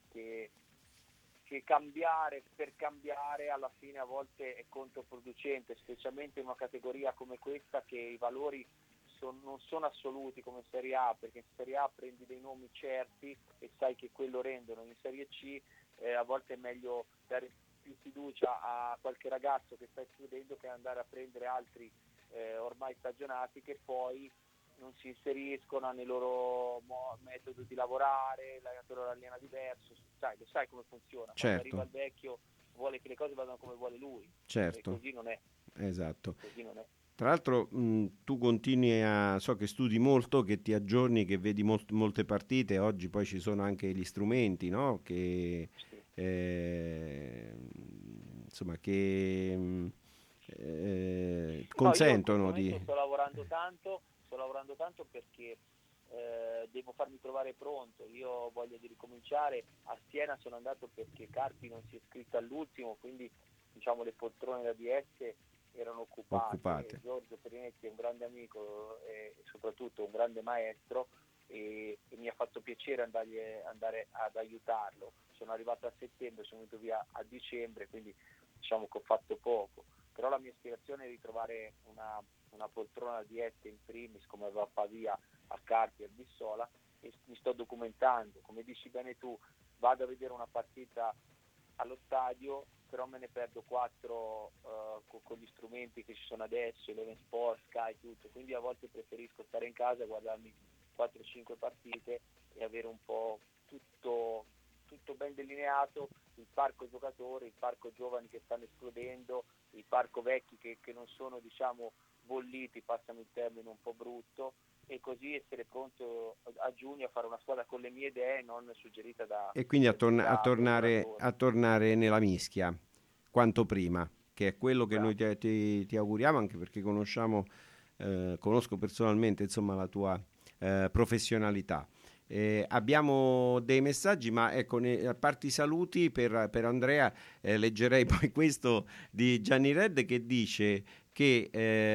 cambiare per cambiare alla fine a volte è controproducente, specialmente in una categoria come questa, che i valori non sono assoluti come in Serie A, perché in Serie A prendi dei nomi certi e sai che quello rendono. In Serie C a volte è meglio dare più fiducia a qualche ragazzo che sta esplodendo che andare a prendere altri ormai stagionati che poi non si inseriscono nei loro metodo di lavorare, l'allenatore lo allena diverso, lo sai come funziona. Certo. Quando arriva il vecchio vuole che le cose vadano come vuole lui, Certo. E così non è. Esatto. Così non è. Tra l'altro tu continui so che studi molto, che ti aggiorni, che vedi molte partite. Oggi poi ci sono anche gli strumenti, no? Che insomma che consentono di... Sto lavorando tanto perché devo farmi trovare pronto. Io ho voglia di ricominciare. A Siena sono andato perché Carpi non si è iscritto all'ultimo, quindi diciamo le poltrone da DS erano occupate. Giorgio Perinetti è un grande amico e soprattutto un grande maestro, e mi ha fatto piacere andare ad aiutarlo. Sono arrivato a settembre, sono venuto via a dicembre, quindi diciamo che ho fatto poco, però la mia ispirazione è ritrovare una poltrona di DS in primis, come aveva Pavia a Carpi e a Bissola, e mi sto documentando. Come dici bene tu, vado a vedere una partita allo stadio, però me ne perdo 4 con gli strumenti che ci sono adesso, Eleven Sport, Sky, tutto, quindi a volte preferisco stare in casa e guardarmi 4-5 partite e avere un po' tutto ben delineato, il parco giocatori, il parco giovani che stanno esplodendo, il parco vecchi che non sono, diciamo, bolliti, passano il termine un po' brutto, e così essere pronto a giugno a fare una squadra con le mie idee, non suggerita da... E quindi a tornare nella mischia quanto prima, che è quello che noi ti auguriamo, anche perché conosco personalmente, insomma, la tua professionalità. Abbiamo dei messaggi, ma ecco, a parte i saluti per Andrea, leggerei poi questo di Gianni Red, che dice che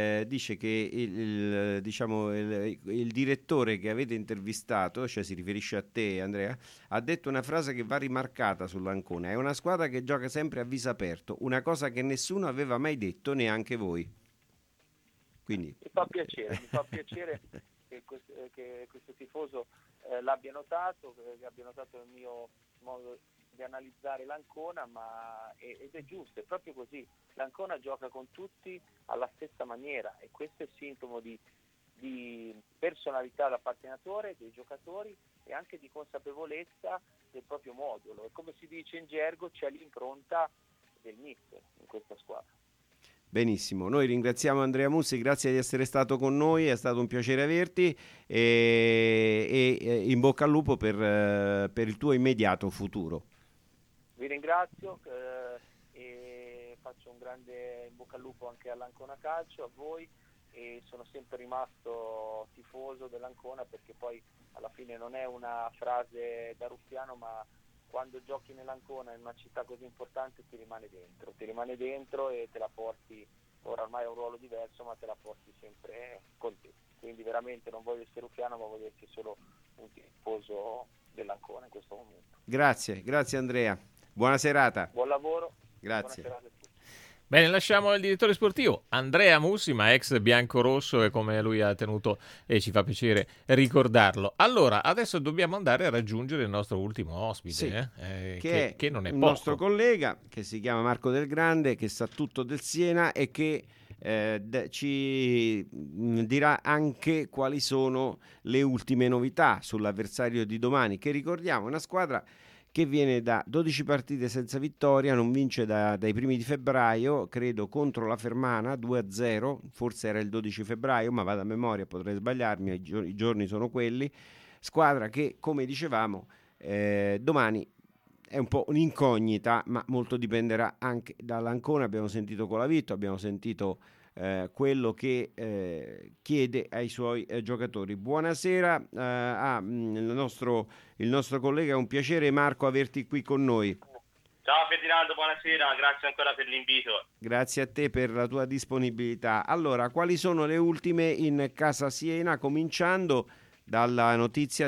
il direttore che avete intervistato, cioè si riferisce a te, Andrea, ha detto una frase che va rimarcata sull'Ancona: è una squadra che gioca sempre a viso aperto, una cosa che nessuno aveva mai detto, neanche voi. Quindi mi fa piacere che questo tifoso l'abbia notato, che abbia notato il mio modo di analizzare l'Ancona, ed è giusto, è proprio così. L'Ancona gioca con tutti alla stessa maniera, e questo è sintomo di personalità da parte allenatore, dei giocatori, e anche di consapevolezza del proprio modulo. E come si dice in gergo, c'è l'impronta del mister in questa squadra. Benissimo, noi ringraziamo Andrea Mussi, grazie di essere stato con noi, è stato un piacere averti, e in bocca al lupo per il tuo immediato futuro. Vi ringrazio e faccio un grande in bocca al lupo anche all'Ancona Calcio, a voi, e sono sempre rimasto tifoso dell'Ancona, perché poi alla fine non è una frase da ruffiano, ma quando giochi nell'Ancona in una città così importante ti rimane dentro e te la porti. Ora ormai è un ruolo diverso, ma te la porti sempre con te, quindi veramente non voglio essere ruffiano, ma voglio essere solo un tifoso dell'Ancona in questo momento. Grazie Andrea, buona serata. Buon lavoro. Grazie. Buona serata a tutti. Bene, lasciamo il direttore sportivo Andrea Mussi, ma ex biancorosso, e come lui ha tenuto, e ci fa piacere ricordarlo. Allora, adesso dobbiamo andare a raggiungere il nostro ultimo ospite, che non è il poco. Nostro collega, che si chiama Marco Del Grande, che sa tutto del Siena e che ci dirà anche quali sono le ultime novità sull'avversario di domani, che ricordiamo è una squadra che viene da 12 partite senza vittoria, non vince dai primi di febbraio, credo contro la Fermana 2-0, forse era il 12 febbraio, ma vado a memoria, potrei sbagliarmi, i giorni sono quelli. Squadra che, come dicevamo, domani è un po' un'incognita, ma molto dipenderà anche dall'Ancona. Abbiamo sentito Colavitto, abbiamo sentito quello che chiede ai suoi giocatori. Buonasera il nostro collega, è un piacere Marco averti qui con noi. Ciao Ferdinando, buonasera, grazie ancora per l'invito. Grazie a te per la tua disponibilità. Allora, quali sono le ultime in casa Siena, cominciando dalla notizia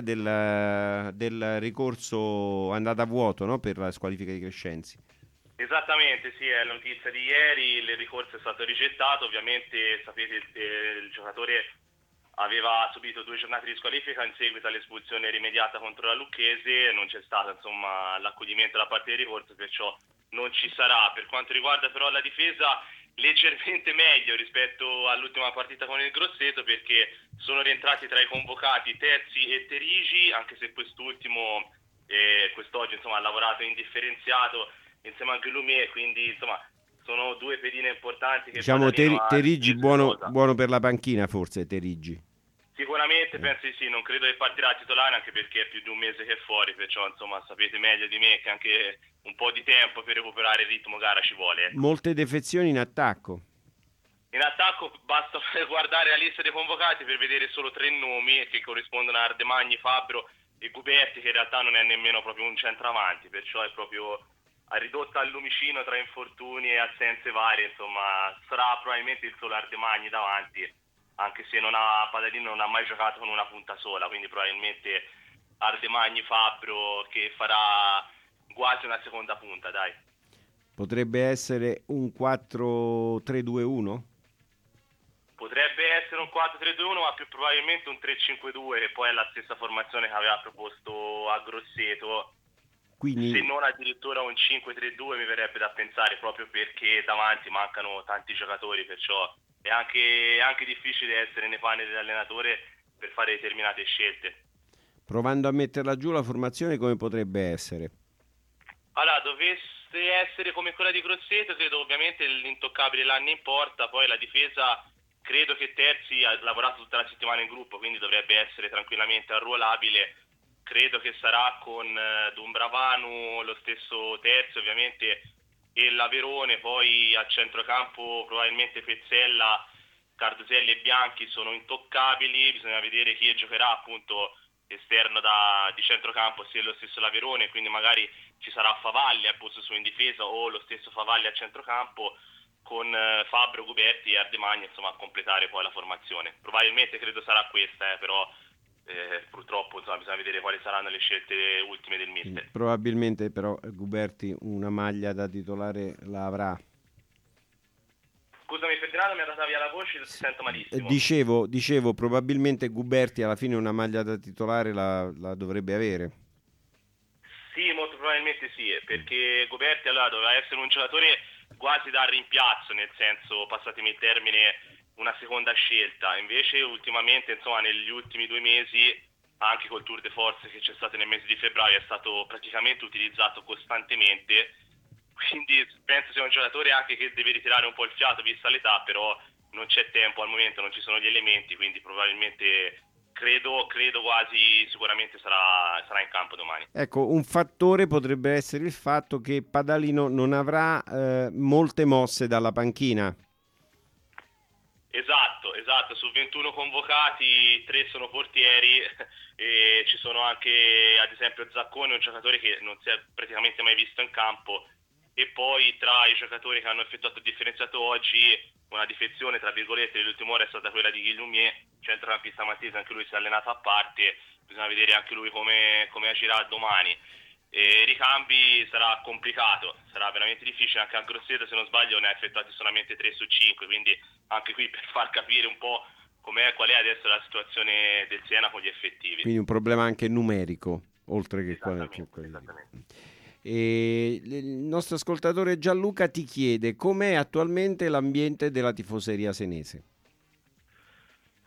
del ricorso andata a vuoto, no? Per la squalifica di Crescenzi? Esattamente, sì, è la notizia di ieri, il ricorso è stato rigettato, ovviamente sapete il giocatore aveva subito 2 giornate di squalifica in seguito all'espulsione rimediata contro la Lucchese, non c'è stato insomma l'accoglimento da parte del ricorso, perciò non ci sarà. Per quanto riguarda però la difesa, leggermente meglio rispetto all'ultima partita con il Grosseto, perché sono rientrati tra i convocati Terzi e Terigi, anche se quest'ultimo quest'oggi insomma ha lavorato indifferenziato insieme a Ghelumé, quindi insomma sono 2 pedine importanti che diciamo Terigi buono per la panchina, forse Terigi sicuramente penso di sì, non credo che partirà titolare, anche perché è più di un mese che è fuori, perciò insomma sapete meglio di me che anche un po' di tempo per recuperare il ritmo gara ci vuole. Molte defezioni in attacco. In attacco basta guardare la lista dei convocati per vedere solo 3 nomi che corrispondono a Ardemagni, Fabbro e Guberti, che in realtà non è nemmeno proprio un centravanti, perciò è proprio ridotta al lumicino tra infortuni e assenze varie. Insomma sarà probabilmente il solo Ardemagni davanti, anche se Padalino non ha mai giocato con una punta sola, quindi probabilmente Ardemagni, Fabbro, che farà quasi una seconda punta, dai. Potrebbe essere un 4-3-2-1? Potrebbe essere un 4-3-2-1, ma più probabilmente un 3-5-2, che poi è la stessa formazione che aveva proposto a Grosseto. Quindi, se non addirittura un 5-3-2 mi verrebbe da pensare, proprio perché davanti mancano tanti giocatori, perciò è anche difficile essere nei panni dell'allenatore per fare determinate scelte. Provando a metterla giù, la formazione come potrebbe essere? Allora, dovesse essere come quella di Grosseto, credo ovviamente l'intoccabile Lanni in porta, poi la difesa credo che Terzi ha lavorato tutta la settimana in gruppo, quindi dovrebbe essere tranquillamente arruolabile. Credo che sarà con Dumbravanu, lo stesso Terzi ovviamente, e l'Averone. Poi a centrocampo probabilmente Pezzella, Cardoselli e Bianchi sono intoccabili, bisogna vedere chi giocherà appunto esterno di centrocampo, sia lo stesso l'Averone, quindi magari ci sarà Favalli al posto suo in difesa o lo stesso Favalli a centrocampo, con Fabbro, Guberti e Ardemagni insomma a completare poi la formazione. Probabilmente credo sarà questa, però purtroppo insomma bisogna vedere quali saranno le scelte ultime del mister. Probabilmente però Guberti una maglia da titolare la avrà. Scusami Ferdinando, mi è andata via la voce, ti sento malissimo. Dicevo probabilmente Guberti alla fine una maglia da titolare la dovrebbe avere. Sì, molto probabilmente sì, perché Guberti allora doveva essere un giocatore quasi da rimpiazzo, nel senso, passatemi il termine, una seconda scelta. Invece ultimamente, insomma, negli ultimi 2 mesi, anche col Tour de Force che c'è stato nel mese di febbraio, è stato praticamente utilizzato costantemente, quindi penso sia un giocatore anche che deve ritirare un po' il fiato vista l'età, però non c'è tempo al momento, non ci sono gli elementi, quindi probabilmente credo quasi sicuramente sarà in campo domani. Ecco, un fattore potrebbe essere il fatto che Padalino non avrà molte mosse dalla panchina. Esatto, su 21 convocati 3 sono portieri e ci sono anche ad esempio Zaccone, un giocatore che non si è praticamente mai visto in campo, e poi tra i giocatori che hanno effettuato il differenziato oggi una difezione tra virgolette dell'ultima ora è stata quella di Guillaumier, centrocampista maltese, anche lui si è allenato a parte, bisogna vedere anche lui come agirà domani. E ricambi sarà complicato, sarà veramente difficile, anche a Grosseto se non sbaglio ne ha effettuati solamente 3 su 5, quindi anche qui per far capire un po' qual è adesso la situazione del Siena con gli effettivi. Quindi un problema anche numerico, oltre che esattamente. E il nostro ascoltatore Gianluca ti chiede com'è attualmente l'ambiente della tifoseria senese.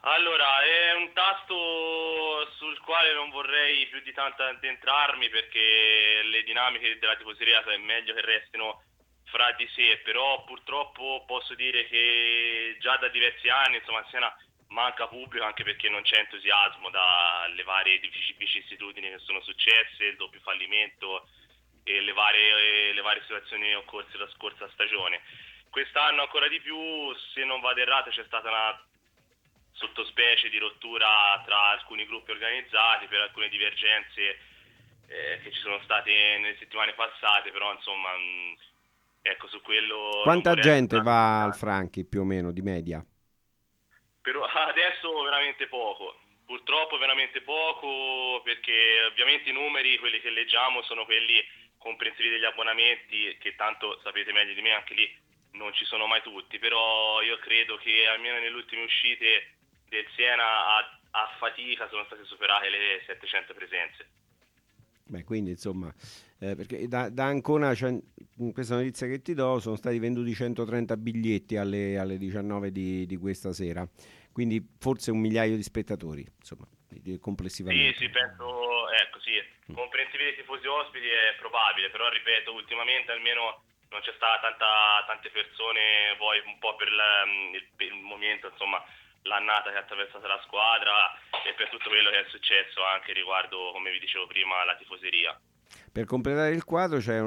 Allora, è un tasto sul quale non vorrei più di tanto addentrarmi, perché le dinamiche della tifoseria è meglio che restino fra di sé, però purtroppo posso dire che già da diversi anni, insomma, a Siena manca pubblico, anche perché non c'è entusiasmo dalle varie vicissitudini che sono successe, il doppio fallimento e le varie situazioni occorse la scorsa stagione. Quest'anno ancora di più, se non vado errato, c'è stata una sottospecie di rottura tra alcuni gruppi organizzati per alcune divergenze che ci sono state nelle settimane passate, però insomma ecco, su quello... Quanta gente va al Franchi più o meno di media? Però adesso veramente poco, purtroppo veramente poco, perché ovviamente i numeri, quelli che leggiamo, sono quelli comprensivi degli abbonamenti, che tanto sapete meglio di me, anche lì non ci sono mai tutti, però io credo che almeno nelle ultime uscite del Siena a fatica sono state superate le 700 presenze. Beh, quindi insomma, perché da Ancona, cioè, in questa notizia che ti do, sono stati venduti 130 biglietti alle 19 di questa sera, quindi forse 1 migliaio di spettatori, insomma, complessivamente. Sì, penso, ecco, sì, comprensivi dei tifosi ospiti è probabile, però ripeto, ultimamente almeno non c'è stata tante persone, poi un po' per il momento, insomma, l'annata che ha attraversato la squadra e per tutto quello che è successo anche riguardo, come vi dicevo prima, la tifoseria. Per completare il quadro c'era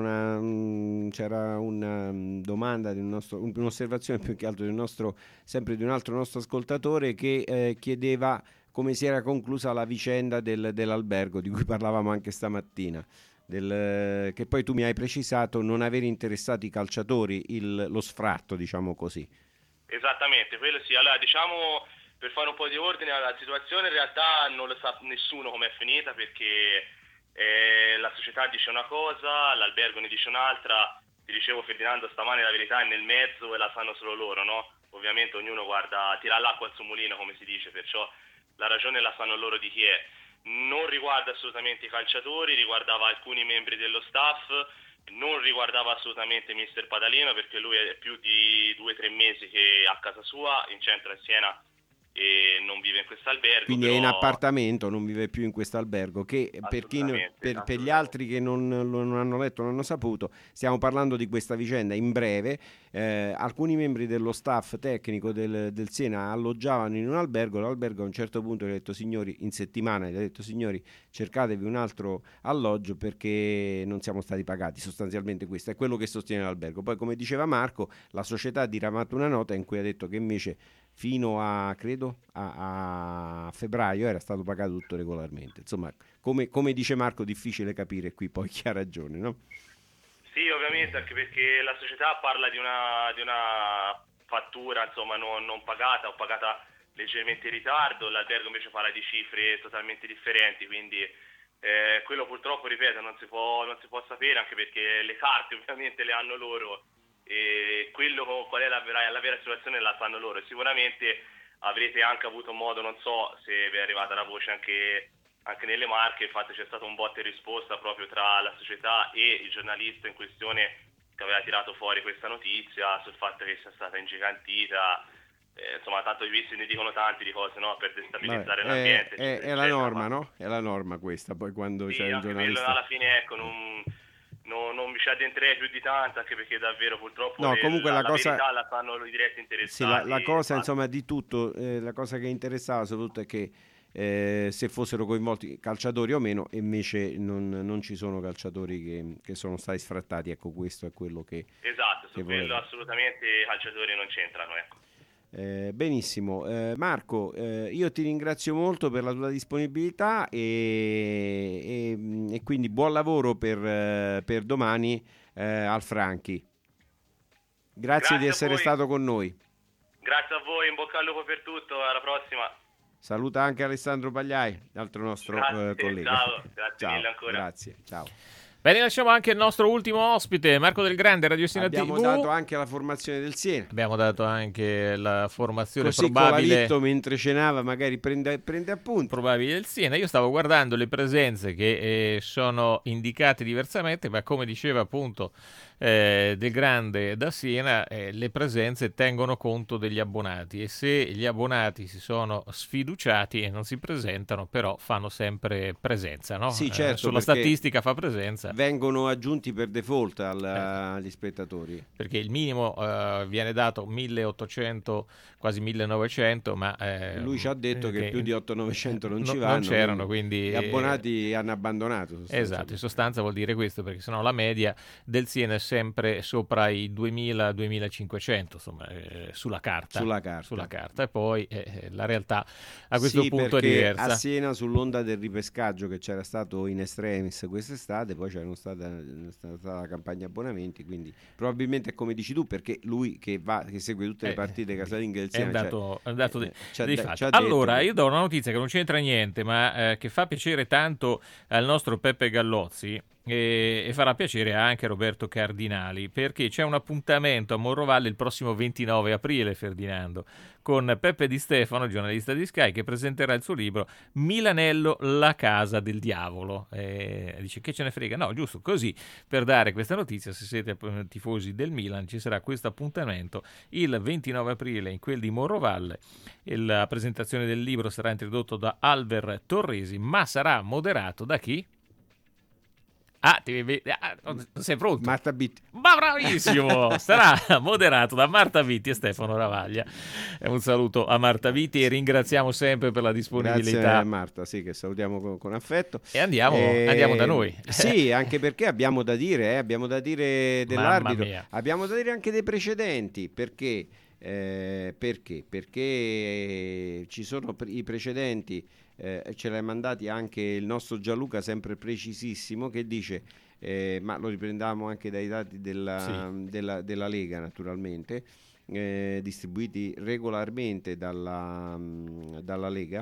una domanda di un'osservazione più che altro sempre di un altro nostro ascoltatore che chiedeva come si era conclusa la vicenda dell'albergo di cui parlavamo anche stamattina, che poi tu mi hai precisato non aver interessato i calciatori, lo sfratto, diciamo così. Esattamente, quello sì. Allora, diciamo, per fare un po' di ordine alla situazione, in realtà non lo sa nessuno com'è finita, perché la società dice una cosa, l'albergo ne dice un'altra. Ti dicevo, Ferdinando, stamane la verità è nel mezzo e la sanno solo loro, no? Ovviamente ognuno tira l'acqua al suo mulino, come si dice, perciò la ragione la sanno loro di chi è. Non riguarda assolutamente i calciatori, riguardava alcuni membri dello staff, non riguardava assolutamente mister Padalino, perché lui è più di 2-3 mesi che è a casa sua in centro a Siena e non vive in questo albergo. Quindi è in appartamento, non vive più in questo albergo, che per gli altri che non hanno letto, non hanno saputo, stiamo parlando di questa vicenda in breve. Alcuni membri dello staff tecnico del Siena alloggiavano in un albergo, l'albergo a un certo punto gli ha detto signori, in settimana gli ha detto signori, cercatevi un altro alloggio perché non siamo stati pagati, sostanzialmente questo è quello che sostiene l'albergo. Poi, come diceva Marco, la società ha diramato una nota in cui ha detto che invece fino a febbraio era stato pagato tutto regolarmente. Insomma, come dice Marco, difficile capire qui poi chi ha ragione, no? Sì, ovviamente, anche perché la società parla di una fattura, insomma, non pagata o pagata leggermente in ritardo, l'albergo invece parla di cifre totalmente differenti, quindi quello purtroppo, ripeto, non si può sapere, anche perché le carte ovviamente le hanno loro e quello qual è la vera situazione la sanno loro. Sicuramente avrete anche avuto modo, non so se vi è arrivata la voce anche nelle Marche, infatti c'è stato un botta e risposta proprio tra la società e il giornalista in questione che aveva tirato fuori questa notizia sul fatto che sia stata ingigantita. Insomma, tanto i visti ne dicono tanti di cose, no? Per destabilizzare l'ambiente. È la norma, no? È la norma questa, poi quando sì, c'è il giornalista. Alla fine, ecco, non vi ci addentrerei più di tanto, anche perché davvero purtroppo comunque la cosa, verità la fanno i diretti interessati. Sì, la cosa, insomma, di tutto, la cosa che interessava soprattutto è che se fossero coinvolti calciatori o meno, invece non ci sono calciatori che sono stati sfrattati, ecco, questo è quello che... Esatto, su quello assolutamente i calciatori non c'entrano, ecco. Benissimo, Marco, io ti ringrazio molto per la tua disponibilità e quindi buon lavoro per domani al Franchi. Grazie di essere stato con noi. Grazie a voi, in bocca al lupo per tutto, alla prossima. Saluta anche Alessandro Pagliai, l'altro nostro collega. Ciao, grazie mille ancora. Grazie, ciao. Bene, lasciamo anche il nostro ultimo ospite, Marco Del Grande, Radio Siena TV. Abbiamo dato anche la formazione del Siena. Abbiamo dato anche la formazione così probabile. Colavitto, mentre cenava, magari prende appunti. Probabile del Siena. Io stavo guardando le presenze che sono indicate diversamente, ma come diceva appunto del Grande da Siena, le presenze tengono conto degli abbonati, e se gli abbonati si sono sfiduciati e non si presentano, però fanno sempre presenza, no? Sì, certo, sulla statistica fa presenza. Vengono aggiunti per default agli spettatori. Perché il minimo viene dato 1800, quasi 1900, ma lui ci ha detto che più di 800-900 non ci vanno. Non c'erano, quindi gli abbonati hanno abbandonato. Esatto, in sostanza vuol dire questo, perché sennò la media del Siena è sempre sopra i 2000-2500, insomma, sulla carta. E poi la realtà a questo punto è diversa. A Siena, sull'onda del ripescaggio che c'era stato in extremis quest'estate, poi c'era stata la campagna abbonamenti, quindi probabilmente è come dici tu, perché lui che segue tutte le partite casalinghe del Siena è andato dei fatti. Allora, io do una notizia che non c'entra niente, ma che fa piacere tanto al nostro Peppe Gallozzi, e farà piacere anche a Roberto Cardinali, perché c'è un appuntamento a Morrovalle il prossimo 29 aprile, Ferdinando, con Peppe Di Stefano, giornalista di Sky, che presenterà il suo libro Milanello, la casa del diavolo. Dice, che ce ne frega? No, giusto così, per dare questa notizia, se siete tifosi del Milan, ci sarà questo appuntamento il 29 aprile in quel di Morrovalle. La presentazione del libro sarà introdotto da Alver Torresi, ma sarà moderato da chi? Sei pronto? Marta Bitti. Ma bravissimo! Sarà moderato da Marta Vitti e Stefano Ravaglia. Un saluto a Marta Vitti e ringraziamo sempre per la disponibilità. Grazie Marta, sì, che salutiamo con affetto. E andiamo da noi. Sì, anche perché abbiamo da dire dell'arbitro, abbiamo da dire anche dei precedenti, perché ci sono i precedenti. Ce l'hai mandati anche il nostro Gianluca, sempre precisissimo, che dice, ma lo riprendiamo anche dai dati della Lega, naturalmente, distribuiti regolarmente dalla Lega.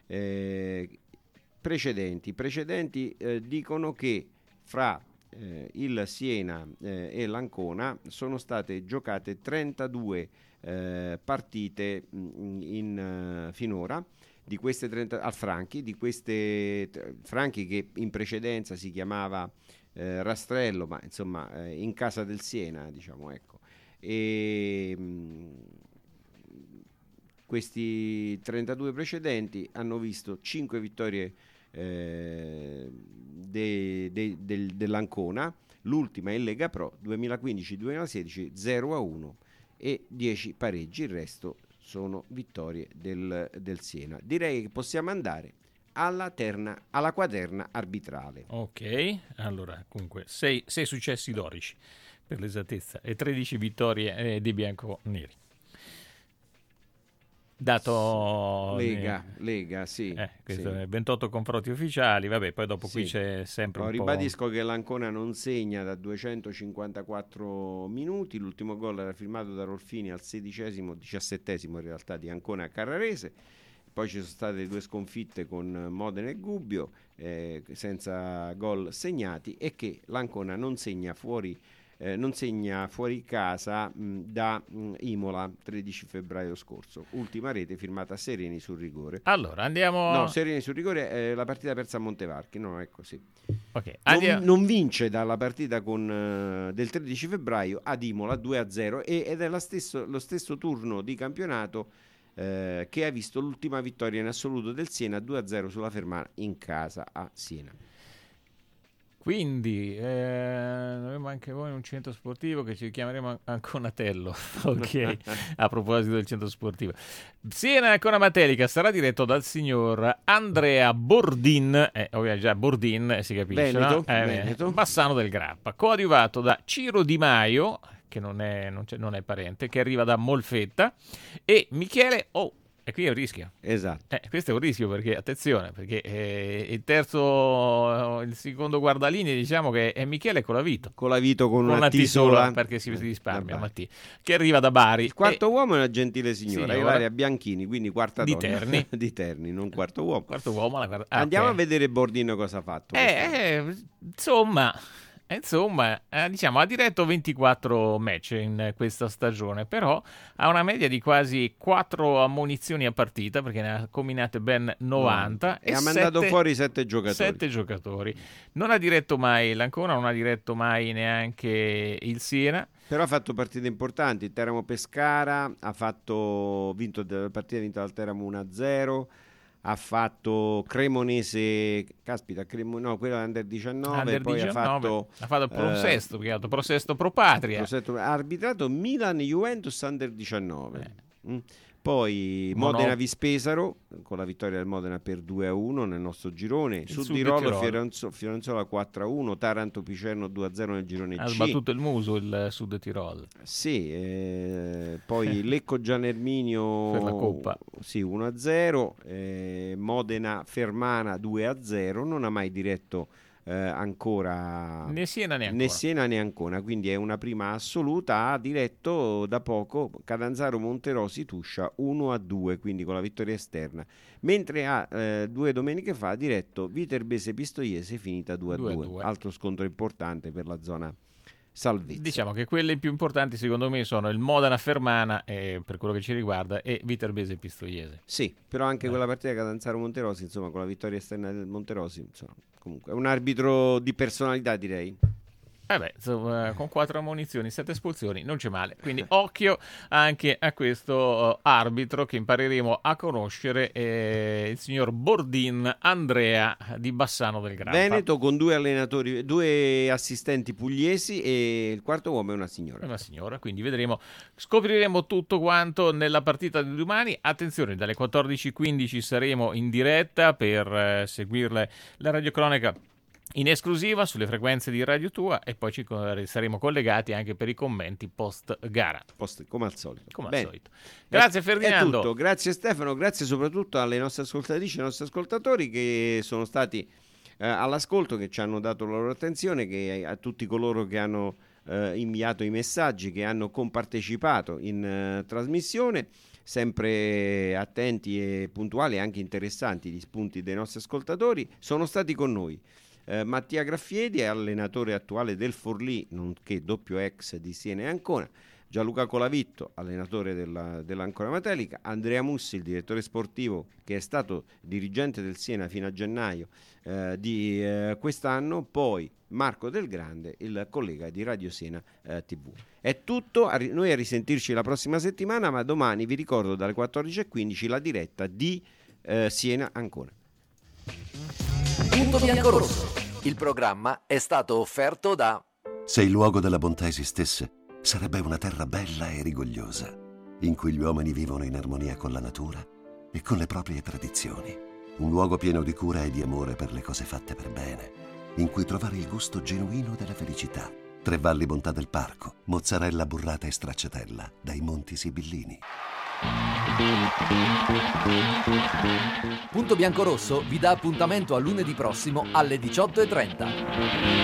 Precedenti dicono che fra il Siena e l'Ancona sono state giocate 32 partite finora. Di queste 30 al Franchi, Franchi che in precedenza si chiamava Rastrello, ma insomma in casa del Siena, diciamo, ecco. E questi 32 precedenti hanno visto 5 vittorie dell'Ancona, l'ultima in Lega Pro 2015-2016 0-1 e 10 pareggi, il resto sono vittorie del Siena. Direi che possiamo andare alla quaterna arbitrale. Ok, allora comunque 6 successi dorici per l'esattezza e 13 vittorie di bianconeri. Dato Lega, sì. Questo sì. È 28 confronti ufficiali, vabbè, poi dopo qui c'è sempre un po'. Ribadisco che l'Ancona non segna da 254 minuti, l'ultimo gol era firmato da Rolfini al 17esimo in realtà di Ancona a Carrarese, poi ci sono state 2 sconfitte con Modena e Gubbio senza gol segnati, e che l'Ancona non segna fuori casa da Imola 13 febbraio scorso, ultima rete firmata Sereni sul rigore. Allora andiamo. Sereni sul rigore, la partita persa a Montevarchi, no, è così. Okay, non vince dalla partita del 13 febbraio ad Imola 2-0 ed è lo stesso turno di campionato che ha visto l'ultima vittoria in assoluto del Siena 2-0 sulla Fermana in casa a Siena. Quindi avremo anche voi un centro sportivo che ci chiameremo Anconatello. Ok, a proposito del centro sportivo, Siena Ancona Matelica sarà diretto dal signor Andrea Bordin, ovviamente già Bordin si capisce, Veneto. Bassano del Grappa, coadiuvato da Ciro Di Maio, che non è parente, che arriva da Molfetta, e Michele e qui è un rischio. Esatto. Questo è un rischio perché, attenzione, perché il secondo guardalinee, diciamo che è Michele Colavito. Colavito con una T sola. Perché si risparmia, Mattia, che arriva da Bari. Il quarto uomo è una gentile signora, Ilaria Bianchini, quindi quarta di donna. Terni. Di Terni, non quarto uomo. Quarto uomo. Andiamo a vedere Bordino cosa ha fatto. Insomma, Insomma, diciamo, ha diretto 24 match in questa stagione, però ha una media di quasi 4 ammonizioni a partita, perché ne ha combinate ben 90 e ha mandato fuori 7 giocatori. 7 giocatori. Non ha diretto mai l'Ancona, non ha diretto mai neanche il Siena. Però ha fatto partite importanti. Teramo Pescara ha vinto la partita vinta dal Teramo 1-0. Ha fatto Cremonese, no, quello Under 19, poi 19. Ha fatto Pro Sesto Pro Patria. Ha arbitrato Milan Juventus Under 19. Poi Modena Vispesaro con la vittoria del Modena per 2-1 nel nostro girone. Sud Tirolo Fiorenzuola 4-1, Taranto Picerno 2-0 nel girone C. Ha sbattuto il muso il Sud Tirolo. Sì, poi Lecco Gianerminio per la Coppa. Sì, 1-0, Modena Fermana 2-0, non ha mai diretto ancora né Siena né Ancona, quindi è una prima assoluta. Ha diretto da poco Catanzaro Monterosi Tuscia 1-2, quindi con la vittoria esterna, mentre 2 domeniche fa ha diretto Viterbese Pistoiese finita 2-2, altro scontro importante per la zona salvezza. Diciamo che quelle più importanti secondo me sono il Modena Fermana, per quello che ci riguarda, e Viterbese Pistoiese. Sì, però anche quella partita Catanzaro Monterosi, insomma, con la vittoria esterna del Monterosi, insomma, comunque è un arbitro di personalità, direi. Insomma, con 4 ammonizioni, 7 espulsioni, non c'è male. Quindi occhio anche a questo arbitro che impareremo a conoscere, il signor Bordin Andrea di Bassano del Grappa. Veneto, con 2 allenatori, 2 assistenti pugliesi, e il quarto uomo è una signora. Una signora, quindi scopriremo tutto quanto nella partita di domani. Attenzione, dalle 14:15 saremo in diretta per seguirle la radiocronaca in esclusiva sulle frequenze di Radio Tua, e poi ci saremo collegati anche per i commenti post gara. Come al solito. Grazie Ferdinando. È tutto. Grazie Stefano, grazie soprattutto alle nostre ascoltatrici e ai nostri ascoltatori che sono stati all'ascolto, che ci hanno dato la loro attenzione, che a tutti coloro che hanno inviato i messaggi, che hanno compartecipato in trasmissione, sempre attenti e puntuali e anche interessanti gli spunti dei nostri ascoltatori. Sono stati con noi Mattia Graffiedi, è allenatore attuale del Forlì, nonché doppio ex di Siena e Ancona; Gianluca Colavitto, allenatore dell'Ancona Matelica; Andrea Mussi, il direttore sportivo, che è stato dirigente del Siena fino a gennaio di quest'anno; poi Marco Del Grande, il collega di Radio Siena TV. È tutto, noi a risentirci la prossima settimana, ma domani vi ricordo dalle 14:15 la diretta di Siena Ancona. Punto Biancorosso. Il programma è stato offerto da... Se il luogo della bontà esistesse, sarebbe una terra bella e rigogliosa, in cui gli uomini vivono in armonia con la natura e con le proprie tradizioni. Un luogo pieno di cura e di amore per le cose fatte per bene, in cui trovare il gusto genuino della felicità. Tre Valli Bontà del Parco, mozzarella burrata e stracciatella dai Monti Sibillini. Punto Biancorosso vi dà appuntamento a lunedì prossimo alle 18:30.